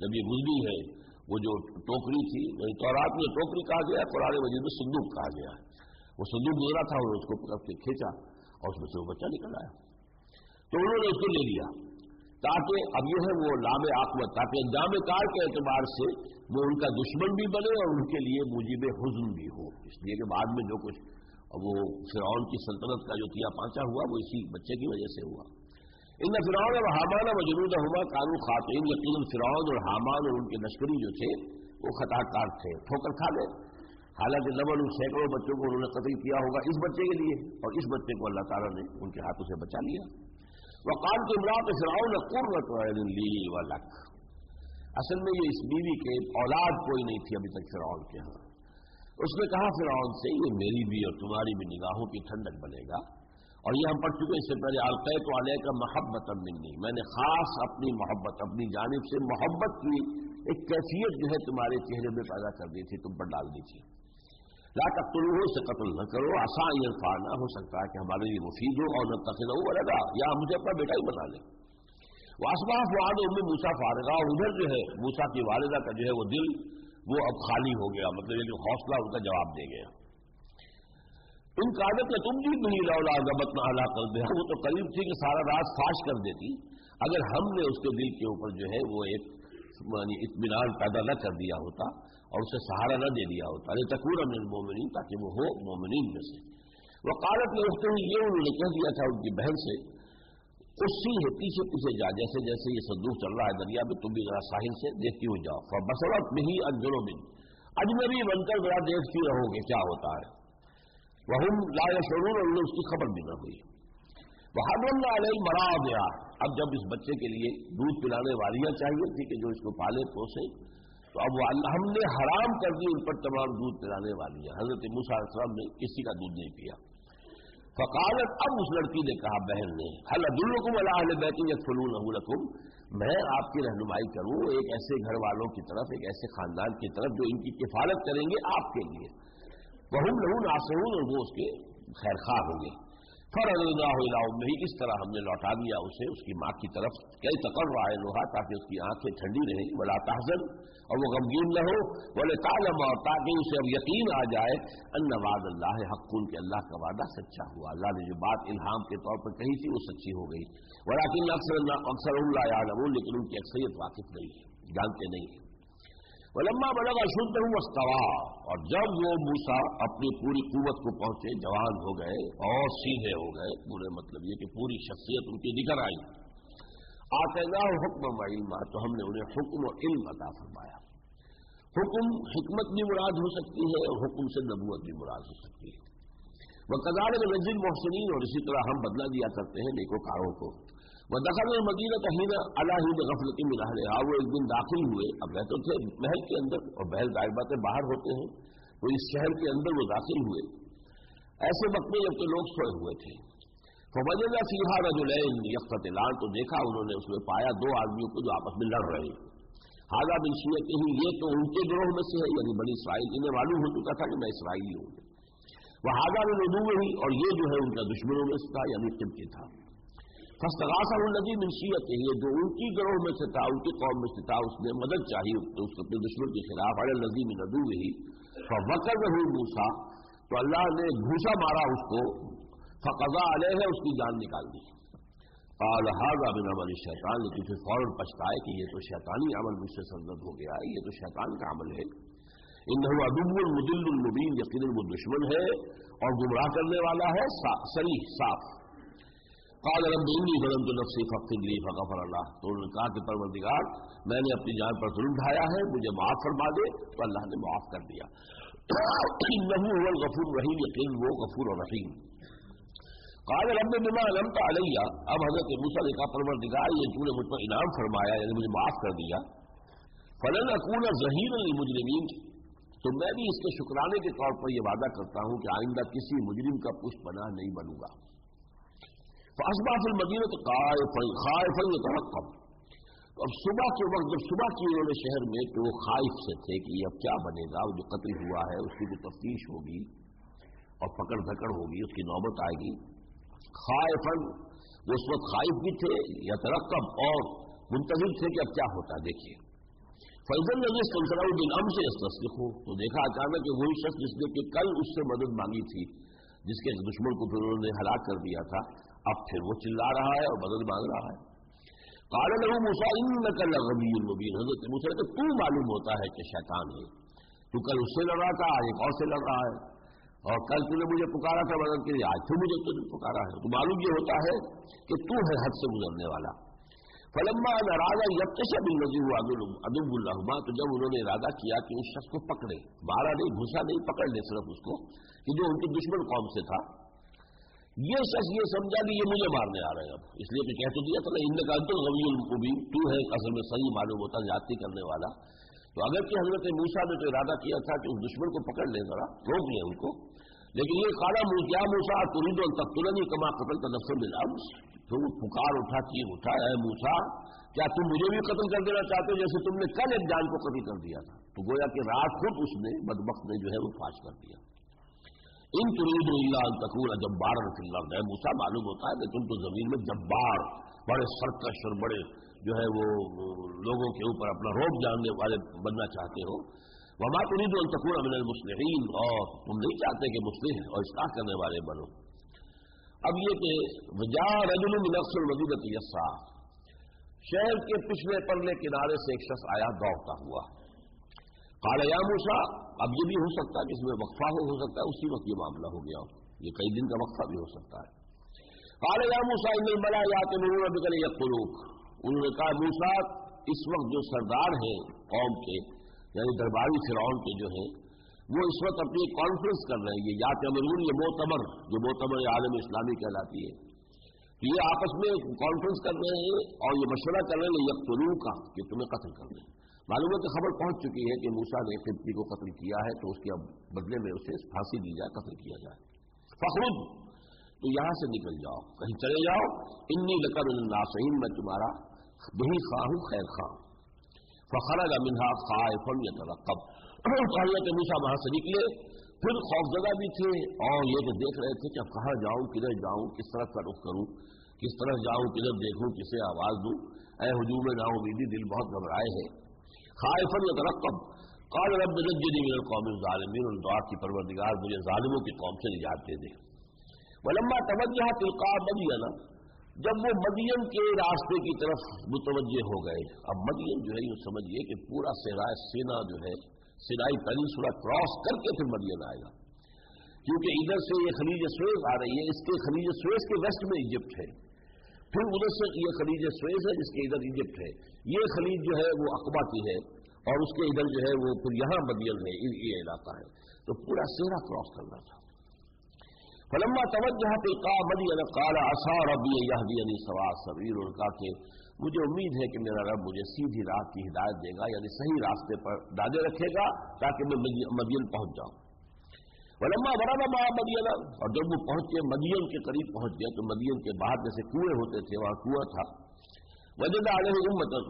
جب یہ گزری ہے وہ جو ٹوکری تھی، وہی تورات میں ٹوکری کہا گیا، قرآن مجید میں صندوق کہا گیا ہے، وہ صندوق گزرا تھا، انہوں نے اس کو پکڑ کے کھینچا اور اس میں سے وہ بچہ نکل آیا، تو انہوں نے اس کو لے لیا تاکہ اب یہ ہے وہ لام عاقبت، تاکہ انجام کار کے اعتبار سے وہ ان کا دشمن بھی بنے اور ان کے لیے موجب حزن بھی ہو، اس لیے کہ بعد میں جو کچھ وہ فرعون کی سلطنت کا جو تیا پانچا ہوا وہ اسی بچے کی وجہ سے ہوا۔ ان فرعون و حامان و جنودہما کانوا خاطئین، یقیناً فرعون اور حامان اور ان کے لشکری جو تھے وہ خطا کار تھے، ٹھوکر کھا گئے، حالانکہ نبل سینکڑوں بچوں کو انہوں نے قتل کیا ہوگا اس بچے کے لیے، اور اس بچے کو اللہ تعالیٰ نے ان کے ہاتھوں سے بچا لیا۔ وقال کہ امرأۃ فرعون قرۃ عین لی ولک، اصل میں یہ اس بیوی کے اولاد کوئی نہیں تھی ابھی تک فرعون کے ہاں، اس نے کہا فرعون سے یہ میری بھی اور تمہاری بھی نگاہوں کی ٹھنڈک بنے گا، اور یہ ہم پڑھ چکے اس سے پہلے، القیت علیک محبۃ منی، میں نے خاص اپنی محبت اپنی جانب سے محبت کی ایک کیفیت جو ہے تمہارے چہرے میں پیدا کر دی تھی، تم پر ڈال دی تھی۔ لا تقتلوہ، سے قتل نہ کرو، عسیٰ ان ینفعنا، ہو سکتا ہے کہ ہمارے لیے مفید ہو، اور نتخذہ ولدا، یا ہم مجھے اپنا بیٹا ہی بنا لیں۔ واصبح فؤاد ام موسیٰ فارغا، اور ادھر جو ہے موسیٰ کی والدہ کا جو ہے وہ دل وہ اب خالی ہو گیا، مطلب یہ جو حوصلہ ان کا جواب دے گیا۔ ان قادت تم بھی نہیں لولا ضبطنا علی قلبها، وہ تو قریب تھی کہ سارا راز فاش کر دیتی اگر ہم نے اس کے دل کے اوپر جو ہے وہ ایک اطمینان پیدا نہ کر دیا ہوتا اور اسے سہارا نہ دے دیا ہوتا، لتکون من المؤمنین، تاکہ وہ ہو مومنین میں سے۔ وقالت لاختہ، یہ انہوں نے کہہ دیا تھا ان کی بہن سے، اسی ہے پیچھے پیچھے جا، جیسے جیسے یہ صندوق چل رہا ہے دریا میں، تم بھی ذرا ساحل سے دیکھتی ہو جاؤ، فبصرت به عن جنوب، اجنبی بن کر ذرا دیکھتی رہو گے کیا ہوتا ہے، وہم لا یشعرون، اور انہیں اس کی خبر بھی نہ ہوئی۔ وحرمنا علیہ المراضع، اب جب اس بچے کے لیے دودھ پلانے والیاں چاہیے تھی کہ جو اس کو پالے پوسے، تو اب وہ اللہ ہم نے حرام کر دی ان پر تمام دودھ پلانے والیاں۔ حضرت موسیٰ علیہ السلام نے کسی کا دودھ نہیں پیا۔ فقالت، اب اس لڑکی نے کہا بہن نے، هل ادلکم علی اہل بیت یکفلونہ لکم، میں آپ کی رہنمائی کروں ایک ایسے گھر والوں کی طرف، ایک ایسے خاندان کی طرف جو ان کی کفالت کریں گے آپ کے لیے، وہم لہ ناصحون، اور وہ اس کے خیر خواہ ہوں گے۔ فرددناہ الی امہ، اس طرح ہم نے لوٹا دیا اسے اس کی ماں کی طرف، کہ تقر عینھا، تاکہ اس کی آنکھیں ٹھنڈی رہیں، ولا تحزن، اور وہ غمگین نہ ہو، ولتعلم، اور تاکہ اسے اب یقین آ جائے، ان وعد اللہ حق، کہ اللہ کا وعدہ سچا ہوا، اللہ نے جو بات الہام کے طور پر کہی تھی وہ سچی ہو گئی۔ ولکن اکثرهم لا یعلمون، لیکن ان کی اکثریت واقف نہیں ہے، جانتے نہیں ہیں۔ ولما بلغ اشدہ واستوى، اور جب وہ موسیٰ اپنی پوری قوت کو پہنچے، جوان ہو گئے اور سیدھے ہو گئے، پورے مطلب یہ کہ پوری شخصیت ان کی نکل آئی، آتیناہ حکما وعلما، تو ہم نے انہیں حکم و علم عطا فرمایا۔ حکم حکمت بھی مراد ہو سکتی ہے اور حکم سے نبوت بھی مراد ہو سکتی ہے۔ وَكَذَلِكَ نَجْزِي الْمُحْسِنِينَ، اور اسی طرح ہم بدلہ دیا کرتے ہیں نیکوکاروں کو۔ وَدَخَلَ الْمَدِينَةَ حِينَ عَلَىٰ حِينِ غَفْلَةٍ مِنْ أَهْلِهَا، وہ ایک دن داخل ہوئے، اب رہتے تھے محل کے اندر، اور محل ظاہر بات ہے باہر ہوتے ہیں، تو اس شہر کے اندر وہ داخل ہوئے ایسے وقت میں جب کہ لوگ سوئے ہوئے تھے۔ فَوَجَدَ فِيهَا رَجُلَيْنِ يَقْتَتِلَانِ، تو دیکھا انہوں نے اس میں پایا دو آدمیوں کو جو آپس میں لڑ رہے ہیں۔ هَذَا مِنْ شِيَعَتِهِ، یہ تو ان کے گروہ میں سے ہے، یعنی بنی اسرائیل، انہیں معلوم ہو چکا تھا کہ میں اسرائیلی ہوں۔ وَهَذَا مِنْ عَدُوِّهِ، اور یہ جو ہے ان کا دشمنوں میں سے تھا، یعنی قبطی تھا۔ فاستغاثه الذي من شيعته، یہ جو ان کی گروہ میں سے تھا، ان کی قوم میں سے تھا، اس نے مدد چاہی اس اپنے دشمن کے خلاف، علی الذي من عدوه، فوقظه موسیٰ، تو اللہ نے گھوسا مارا اس کو، فقضى علیہ، اس کی جان نکال دی۔ قال هذا من عمل الشیطان، لیکن پھر فوراً پچھتائے کہ یہ تو شیطانی عمل مجھ سے سرزد ہو گیا ہے، یہ تو شیطان کا عمل ہے۔ انه عدو مضل مبین، یقیناً وہ دشمن ہے اور گمراہ کرنے والا ہے، صریح صاف۔ قال رب انی ظلمت نفسی فاغفر لی، فغفر اللہ، تو انہوں نے کہا کہ پروردگار میں نے اپنی جان پر ظلم ڈھایا ہے، مجھے معاف فرما دے، تو اللہ نے معاف کر دیا۔ انه هو الغفور الرحیم، یقین وہ غفور الرحیم۔ قال رب بما انعمت علی، اب حضرت موسیٰ نے کہا پروردگار یہ تو نے مجھ پر انعام فرمایا، یعنی مجھے معاف کر دیا، فلن اکون ظہیرا للمجرمین، تو میں بھی اس کے شکرانے کے طور پر یہ وعدہ کرتا ہوں کہ آئندہ کسی مجرم کا پشت پناہ نہیں بنوں گا۔ فاصبح فی المدینہ خائفا یترقب، اب صبح کے وقت جب صبح کی انہوں نے شہر میں، تو وہ خائف سے تھے کہ یہ اب کیا بنے گا، وہ جو قتل ہوا ہے اس کی بھی تفتیش ہوگی اور پکڑ دھکڑ ہوگی، اس کی نوبت آئے گی۔ خائفا، وہ اس وقت خائف بھی تھے، یترقب، اور منتظر تھے کہ اب کیا ہوتا ہے۔ دیکھیے فیضل نبی سلسلہ بن ام سے استصدق ہو، تو دیکھا اچانک کہ وہی شخص جس نے کہ کل اس سے مدد مانگی تھی، جس کے دشمن کو پھر انہوں نے ہلاک کر دیا تھا، اب پھر وہ چلا رہا ہے اور مدد مانگ رہا ہے. قال له موسیٰ انک لغوی مبین، حضرت موسیٰ کہ تو معلوم ہوتا ہے کہ شیطان ہے، تو کل اس سے لڑ رہا تھا، آج ایک اور سے لڑ رہا ہے، اور کل تو نے مجھے پکارا تھا مدد کے لیے، آج تو مجھے تو پکارا ہے، تو معلوم یہ ہوتا ہے کہ تو ہے حد سے گزرنے والا. فلما ان اراد یبطش بالذی هو عدو لهما، تو جب انہوں نے ارادہ کیا کہ اس شخص کو پکڑے، مارا نہیں، گھسا نہیں، پکڑ لے صرف اس کو، کہ جو ان کے دشمن قوم سے تھا، یہ شخص یہ سمجھا کہ یہ مجھے مارنے آ رہے ہیں، اب اس لیے کہ کہہ تو دیا تھا نا انک انت الغوی المبین، تو ہے اصل میں صحیح معلوم ہوتا زیادتی کرنے والا. تو اگر کہ حضرت موسیٰ نے تو ارادہ کیا تھا کہ اس دشمن کو پکڑ لیں، ذرا روک لیں ان کو، لیکن یہ قال یا موسیٰ تريد ان تقتلنی كما قتلت نفسا بالامس، تو وہ پکار اٹھا، چیخ اٹھا، اے موسیٰ کیا تم مجھے بھی قتل کر دینا چاہتے ہو جیسے تم نے کل ایک جان کو قتل کر دیا تھا؟ تو گویا کہ رات خود اس نے بدبخت نے جو ہے وہ فاش کر دیا. ان تريد الا ان تكون جبارا في الارض، اے موسیٰ معلوم ہوتا ہے کہ تم تو زمین میں جبار، بڑے سرکش اور بڑے جو ہے وہ لوگوں کے اوپر اپنا روب جاننے والے بننا چاہتے ہو. وما تريد ان تكون من المصلحين، اور تم نہیں چاہتے کہ مصلح اور اصلاح کرنے والے بنو. اب یہ کہ وجاء رجل من اقصى المدينة يسعى، شہر کے پچھلے پرلے کنارے سے ایک شخص آیا دوڑتا ہوا. قال یا موسیٰ، اب یہ بھی ہو سکتا ہے کہ اس میں وقفہ ہو سکتا ہے اسی وقت یہ معاملہ ہو گیا ہو، یہ کئی دن کا وقفہ بھی ہو سکتا ہے. قال یا موسیٰ ان الملأ یأتمرون بک لیقتلوک، انہوں نے کہا موسیٰ اس وقت جو سردار ہیں قوم کے، یعنی درباری فرعون کے جو ہیں، وہ اس وقت اپنی کانفرنس کر رہے ہیں. یہ یأتمرون، یہ معتمر، جو معتمر عالم اسلامی کہلاتی ہے، یہ آپس میں کانفرنس کر رہے ہیں اور یہ مشورہ کر رہے ہیں یقتلوک کا، کہ تمہیں قتل کر دیں. معلوم ہے کہ خبر پہنچ چکی ہے کہ موسیٰ نے قبطی کو قتل کیا ہے، تو اس کے اب بدلے میں اسے پھانسی دی جائے، قتل کیا جائے. فخرج، تو یہاں سے نکل جاؤ، کہیں چلے جاؤ، انی لک من الناصحین، میں تمہارا بہی خواہ ہوں، خیر خواہ. فخرج منها خائفا یترقب، حضرت موسیٰ وہاں سے نکلے، پھر خوفزدہ بھی تھے اور یہ کہ دیکھ رہے تھے کہ اب کہاں جاؤں، کدھر جاؤں، کس طرف کا رخ کروں، کس طرح جاؤں، کدھر دیکھوں، کسے آواز دوں. اے ہجوم ناامیدی، دل بہت گھبرائے ہیں. خائفا یترقب، قال رب نجنی من القوم الظالمین، اور دعا کی پروردگار مجھے ظالموں کی قوم سے نجات دے دے. ولما توجہ تلقاء مدین، جب وہ مدین کے راستے کی طرف متوجہ ہو گئے، اب مدین جو ہے یہ سمجھیے کہ پورا صحرائے سینا جو ہے، سینائی پیننسولا کراس کر کے پھر مدین آئے گا، کیونکہ ادھر سے یہ خلیج سویز آ رہی ہے، اس کے خلیج سویز کے ویسٹ میں ایجپٹ ہے، پھر ادھر سے یہ خلیج سویز ہے جس کے ادھر ایجپٹ ہے، یہ خلیج جو ہے وہ عقبہ کی ہے، اور اس کے ادھر جو ہے وہ پھر یہاں مدین ہے، یہ علاقہ ہے، تو پورا صحرا کراس کرنا تھا. فلما توجہ تلقاء مدین قال عسى ربی یهدینی سواء السبیل، اور کہا کہ مجھے امید ہے کہ میرا رب مجھے سیدھی راہ کی ہدایت دے گا، یعنی صحیح راستے پر ڈالے رکھے گا تاکہ میں مدین پہنچ جاؤں. ولما ورد مع مدین، اور جب وہ پہنچے مدین کے قریب پہنچ گئے، تو مدین کے باہر جیسے کنویں ہوتے تھے وہاں کنواں تھا. وجد علیہ امۃ،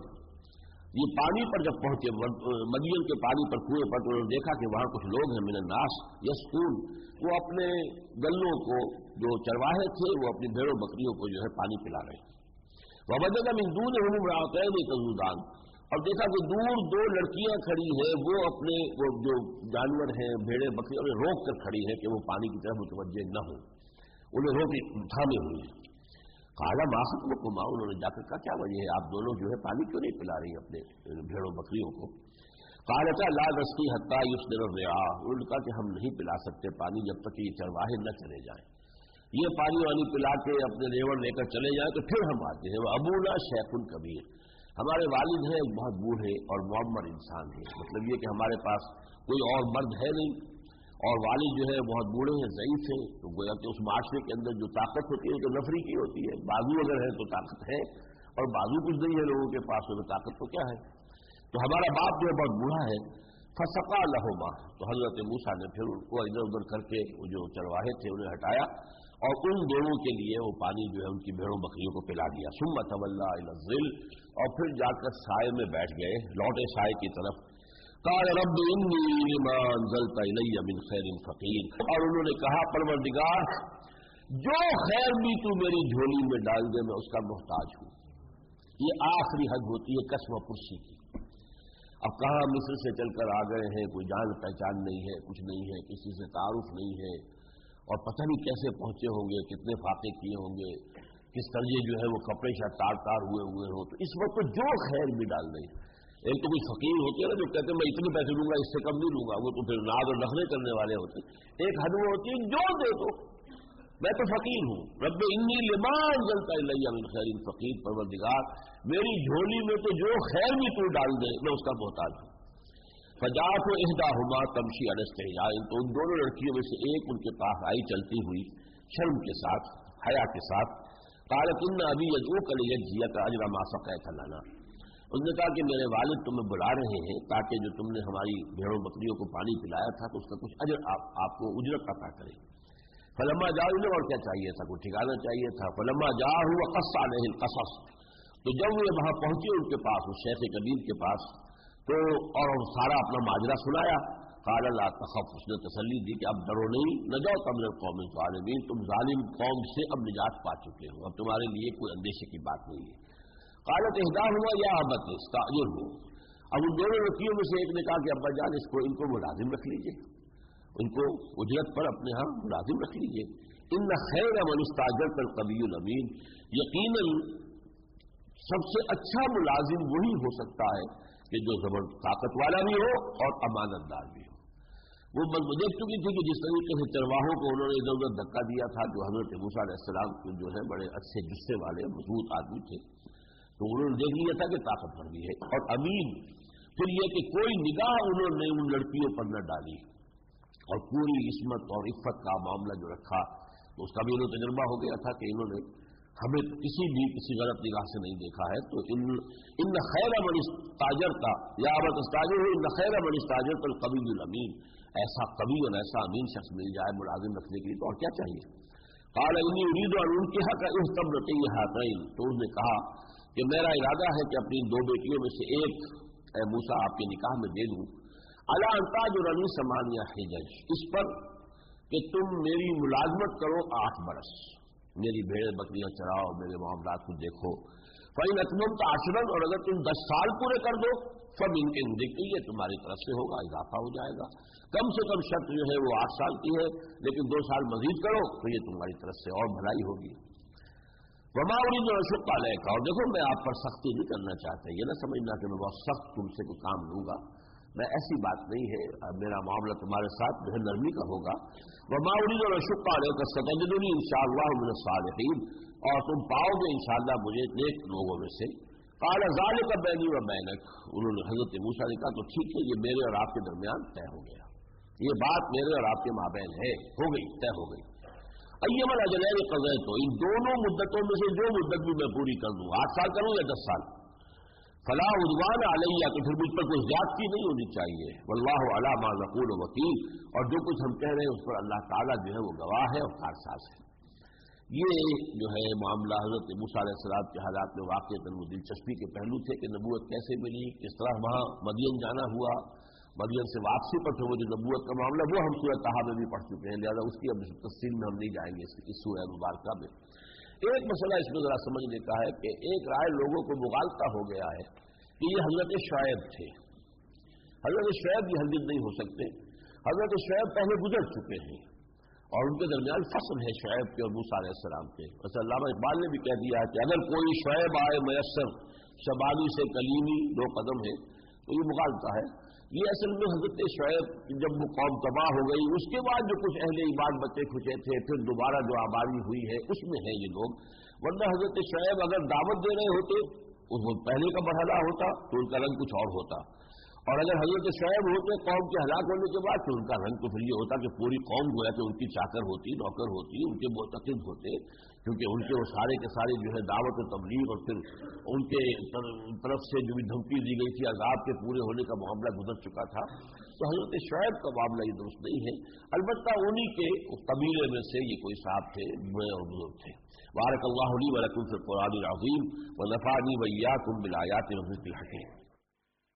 یہ پانی پر جب پہنچے مدین کے پانی پر، کنویں پر، تو انہوں نے دیکھا کہ وہاں کچھ لوگ ہیں من الناس یسقون، وہ اپنے گلوں کو، جو چرواہے تھے وہ اپنی بھیڑوں بکریوں کو جو ہے پانی پلا رہے ہیں. ووجد من دونہم امرأتین تذودان، اور دیکھا کہ دور دو لڑکیاں کھڑی ہیں، وہ اپنے وہ جو جانور ہیں بھیڑیں بکریاں انہیں روک کر کھڑی ہیں کہ وہ پانی کی طرف متوجہ نہ ہو، انہیں روک تھامے ہوئے ہیں. قال ما خطبکما، انہوں نے جا کر کہا کیا وجہ ہے آپ دونوں جو ہے پانی کیوں نہیں پلا رہی اپنے بھیڑوں بکریوں کو؟ قالتا لا نسقی حتی یصدر الرعاء، انہوں نے کہا کہ ہم نہیں پلا سکتے پانی جب تک یہ چرواہے نہ چلے جائیں، یہ پانی وانی پلا کے اپنے ریوڑ لے کر چلے جائیں تو پھر ہم آتے ہیں. وہ ابونا شیخ کبیر، ہمارے والد ہیں بہت بوڑھے اور معمر انسان ہیں، مطلب یہ کہ ہمارے پاس کوئی اور مرد ہے نہیں، اور والد جو ہے بہت بوڑھے ہیں، ضعیف ہیں. تو گویا کہ اس معاشرے کے اندر جو طاقت ہوتی ہے تو نفری کی ہوتی ہے، بازو اگر ہے تو طاقت ہے، اور بازو کچھ نہیں ہے لوگوں کے پاس تو طاقت تو کیا ہے. تو ہمارا باپ جو ہے بہت بوڑھا ہے. فسقا لہما، تو حضرت موسیٰ نے پھر ان کو ادھر ادھر کر کے وہ جو چرواہے تھے انہیں ہٹایا اور ان دونوں کے لیے وہ پانی جو ہے ان کی بھیڑوں بکریوں کو پلا دیا. ثم تولى الى الظل، اور پھر جا کر سائے میں بیٹھ گئے، لوٹے سائے کی طرف. قال رب انی لما انزلت الی من خیر فقیر، اور انہوں نے کہا پروردگار جو خیر بھی تو میری جھولی میں ڈال دے میں اس کا محتاج ہوں. یہ آخری حد ہوتی ہے قسم پرسی کی. اب کہاں مصر سے چل کر آ گئے ہیں، کوئی جان پہچان نہیں ہے، کچھ نہیں ہے، کسی سے تعارف نہیں ہے، اور پتہ نہیں کیسے پہنچے ہوں گے، کتنے فاقے کیے ہوں گے، کس طرح جو ہے وہ کپڑے شاید تار ہوئے ہو، تو اس وقت جو خیر بھی ڈال دیں۔ ایک تو کوئی فقیر ہوتے ہیں نا جو کہتے ہیں میں اتنے پیسے لوں گا، اس سے کم نہیں لوں گا، وہ تو پھر ناز اور نخرے کرنے والے ہوتے ہیں۔ ایک حد وہ ہوتی ہے جو دے دو، میں تو فقیر ہوں، رب انی لما انزلت الی من خیر فقیر، پروردگار میری جھولی میں تو جو خیر بھی تو ڈال دے میں اس کا محتاج ہوں۔ فجاءت احداہما تمشی علی استحیاء، تو ان دونوں لڑکیوں میں سے ایک ان کے پاس آئی چلتی ہوئی شرم کے ساتھ، حیا کے ساتھ، قالت ان ابی یدعوک لیجزیک اجر ما سقیت لنا، اس نے کہا کہ میرے والد تمہیں بلا رہے ہیں تاکہ جو تم نے ہماری بھیڑوں بکریوں کو پانی پلایا تھا تو اس کا کچھ اجر آپ کو اجرت عطا کریں۔ فلما جاء، انہیں اور کیا چاہیے تھا، کوئی ٹھکانا چاہیے تھا۔ فلما جاء وقص علیہ القصص، تو جب وہ وہاں پہنچے ان کے پاس، اس شیخ کبیر کے پاس، تو اور سارا اپنا ماجرا سنایا۔ قال لا تخف، اس نے تسلی دی کہ اب ڈرو نہیں، نجوت من القوم الظالمین، تم ظالم قوم سے اب نجات پا چکے ہو، اب تمہارے لیے کوئی اندیشے کی بات نہیں ہے۔ قالت احداہما یا ابت استاجرہ، اب ان دونوں لڑکیوں میں سے ایک نے کہا کہ ابا جان ان کو ملازم رکھ لیجیے، ان کو اجرت پر اپنے ہاں ملازم رکھ لیجیے۔ ان خیر من استاجرت القوی الامین، یقیناً سب سے اچھا ملازم وہی ہو سکتا ہے کہ جو زبردست طاقت والا بھی ہو اور امانت دار بھی ہو۔ وہ دیکھ چکی تھی کہ جس طریقے سے چرواہوں کو انہوں نے ادھر ادھر دھکا دیا تھا، جو حضرت موسیٰ علیہ السلام کے جو ہے بڑے اچھے جسے والے مضبوط آدمی تھے، تو انہوں نے دیکھ لیا تھا کہ طاقتور بھی ہے اور امین۔ پھر یہ کہ کوئی نگاہ انہوں نے ان لڑکیوں پر نہ ڈالی، اور پوری عصمت اور عفت کا معاملہ جو رکھا، تو اس کا بھی انہوں تجربہ ہو گیا تھا کہ انہوں نے ہمیں کسی غلط نگاہ سے نہیں دیکھا ہے۔ تو ان خیر من استاجرت یا ابت استاجرہ، ان خیر من استاجرت القوی الامین، ایسا قوی اور ایسا امین شخص مل جائے ملازم رکھنے کے لیے تو اور کیا چاہیے۔ قال انی اريد ان انکحک احدی ہاتین، تو اس نے کہا کہ میرا ارادہ ہے کہ اپنی دو بیٹیوں میں سے ایک اے موسیٰ آپ کے نکاح میں دے دوں، الا ان تاجرنی ثمانیہ حجج، اس پر کہ تم میری ملازمت کرو 8 برس، میری بھیڑ بکریاں چراؤ، میرے معاملات کو دیکھو۔ فإن اتممت 10، اور اگر تم 10 سال پورے کر دو، فمنکم، دیکھیے یہ تمہاری طرف سے ہوگا، اضافہ ہو جائے گا، کم سے کم شرط جو ہے وہ 8 سال کی ہے، لیکن 2 سال مزید کرو تو یہ تمہاری طرف سے اور بھلائی ہوگی۔ وما اريد ان اشق عليك، اور دیکھو میں آپ پر سختی نہیں کرنا چاہتا، یہ نہ سمجھنا کہ میں بہت سخت تم سے کوئی کام لوں گا، میں ایسی بات نہیں ہے، میرا معاملہ تمہارے ساتھ جو ہے نرمی کا ہوگا۔ وما اريد ان اشق عليك ستجدني ان شاء الله من الصالحين، اور تم پاؤ گے انشاءاللہ مجھے نیک لوگوں میں سے۔ قال ذلك بيني وبينك، انہوں نے حضرت موسیٰ نے کہا تو ٹھیک ہے، یہ میرے اور آپ کے درمیان طے ہو گیا، یہ بات میرے اور آپ کے مابین ہے، ہو گئی، طے ہو گئی۔ ایما الاجلین قضیت، ان دونوں مدتوں میں سے جو مدت بھی میں پوری کر دوں، 8 سال کروں یا 10 سال، فلا عدوان علیہ، تو پھر مجھ پر کوئی زیادتی نہیں ہونی چاہیے، واللہ علی ما نقول وکیل، اور جو کچھ ہم کہہ رہے ہیں اس پر اللہ تعالیٰ جو ہے وہ گواہ ہے اور کارساز ہے۔ یہ جو ہے معاملہ حضرت موسیٰ علیہ السلام کے حالات میں واقعتاً وہ دلچسپی کے پہلو تھے کہ نبوت کیسے ملی، کس طرح وہاں مدین جانا ہوا، مدین سے واپسی پر پھر وہ جو نبوت کا معاملہ وہ ہم سورہ طٰہٰ میں بھی پڑھ چکے ہیں، لہذا اس کی اب تفصیل میں ہم نہیں جائیں گے اس سورہ مبارکہ میں۔ ایک مسئلہ اس میں ذرا سمجھنے کا ہے کہ ایک رائے لوگوں کو مغالطہ ہو گیا ہے کہ یہ حضرت شعیب تھے، حضرت شعیب یہ ہرگز نہیں ہو سکتے، حضرت شعیب پہلے گزر چکے ہیں اور ان کے درمیان فصل ہے شعیب کے اور موسیٰ علیہ السلام کے۔ ویسے علامہ اقبال نے بھی کہہ دیا ہے کہ اگر کوئی شعیب آئے میسر، شبانی سے کلیمی 2 قدم ہے، تو یہ مغالطہ ہے۔ یہ اصل میں حضرت شعیب جب وہ قوم تباہ ہو گئی، اس کے بعد جو کچھ اہل ایمان بچے کھچے تھے، پھر دوبارہ جو آبادی ہوئی ہے اس میں ہیں یہ لوگ، ورنہ حضرت شعیب اگر دعوت دے رہے ہوتے اس وقت پہلے کا مرحلہ ہوتا تو ان کا رنگ کچھ اور ہوتا، اور اگر حضرت شعیب ہوتے قوم کے ہلاک ہونے کے بعد تو ان کا رنگ تو پھر یہ ہوتا کہ پوری قوم گویا کہ ان کی چاکر ہوتی، نوکر ہوتی، ان کے معتقد ہوتے، کیونکہ ان کے وہ سارے کے سارے جو ہے دعوت و تبلیغ اور پھر ان کے طرف سے جو بھی دھمکی دی گئی تھی عذاب کے پورے ہونے کا معاملہ گزر چکا تھا، تو حضرت شعیب کا معاملہ یہ درست نہیں ہے۔ البتہ انہی کے قبیلے میں سے یہ کوئی صاحب تھے، بڑے اور بزرگ تھے۔ بارک اللہ لی و لکم فی القرآن العظیم و نفعنی و ایاکم بالآیات والذکر الحکیم۔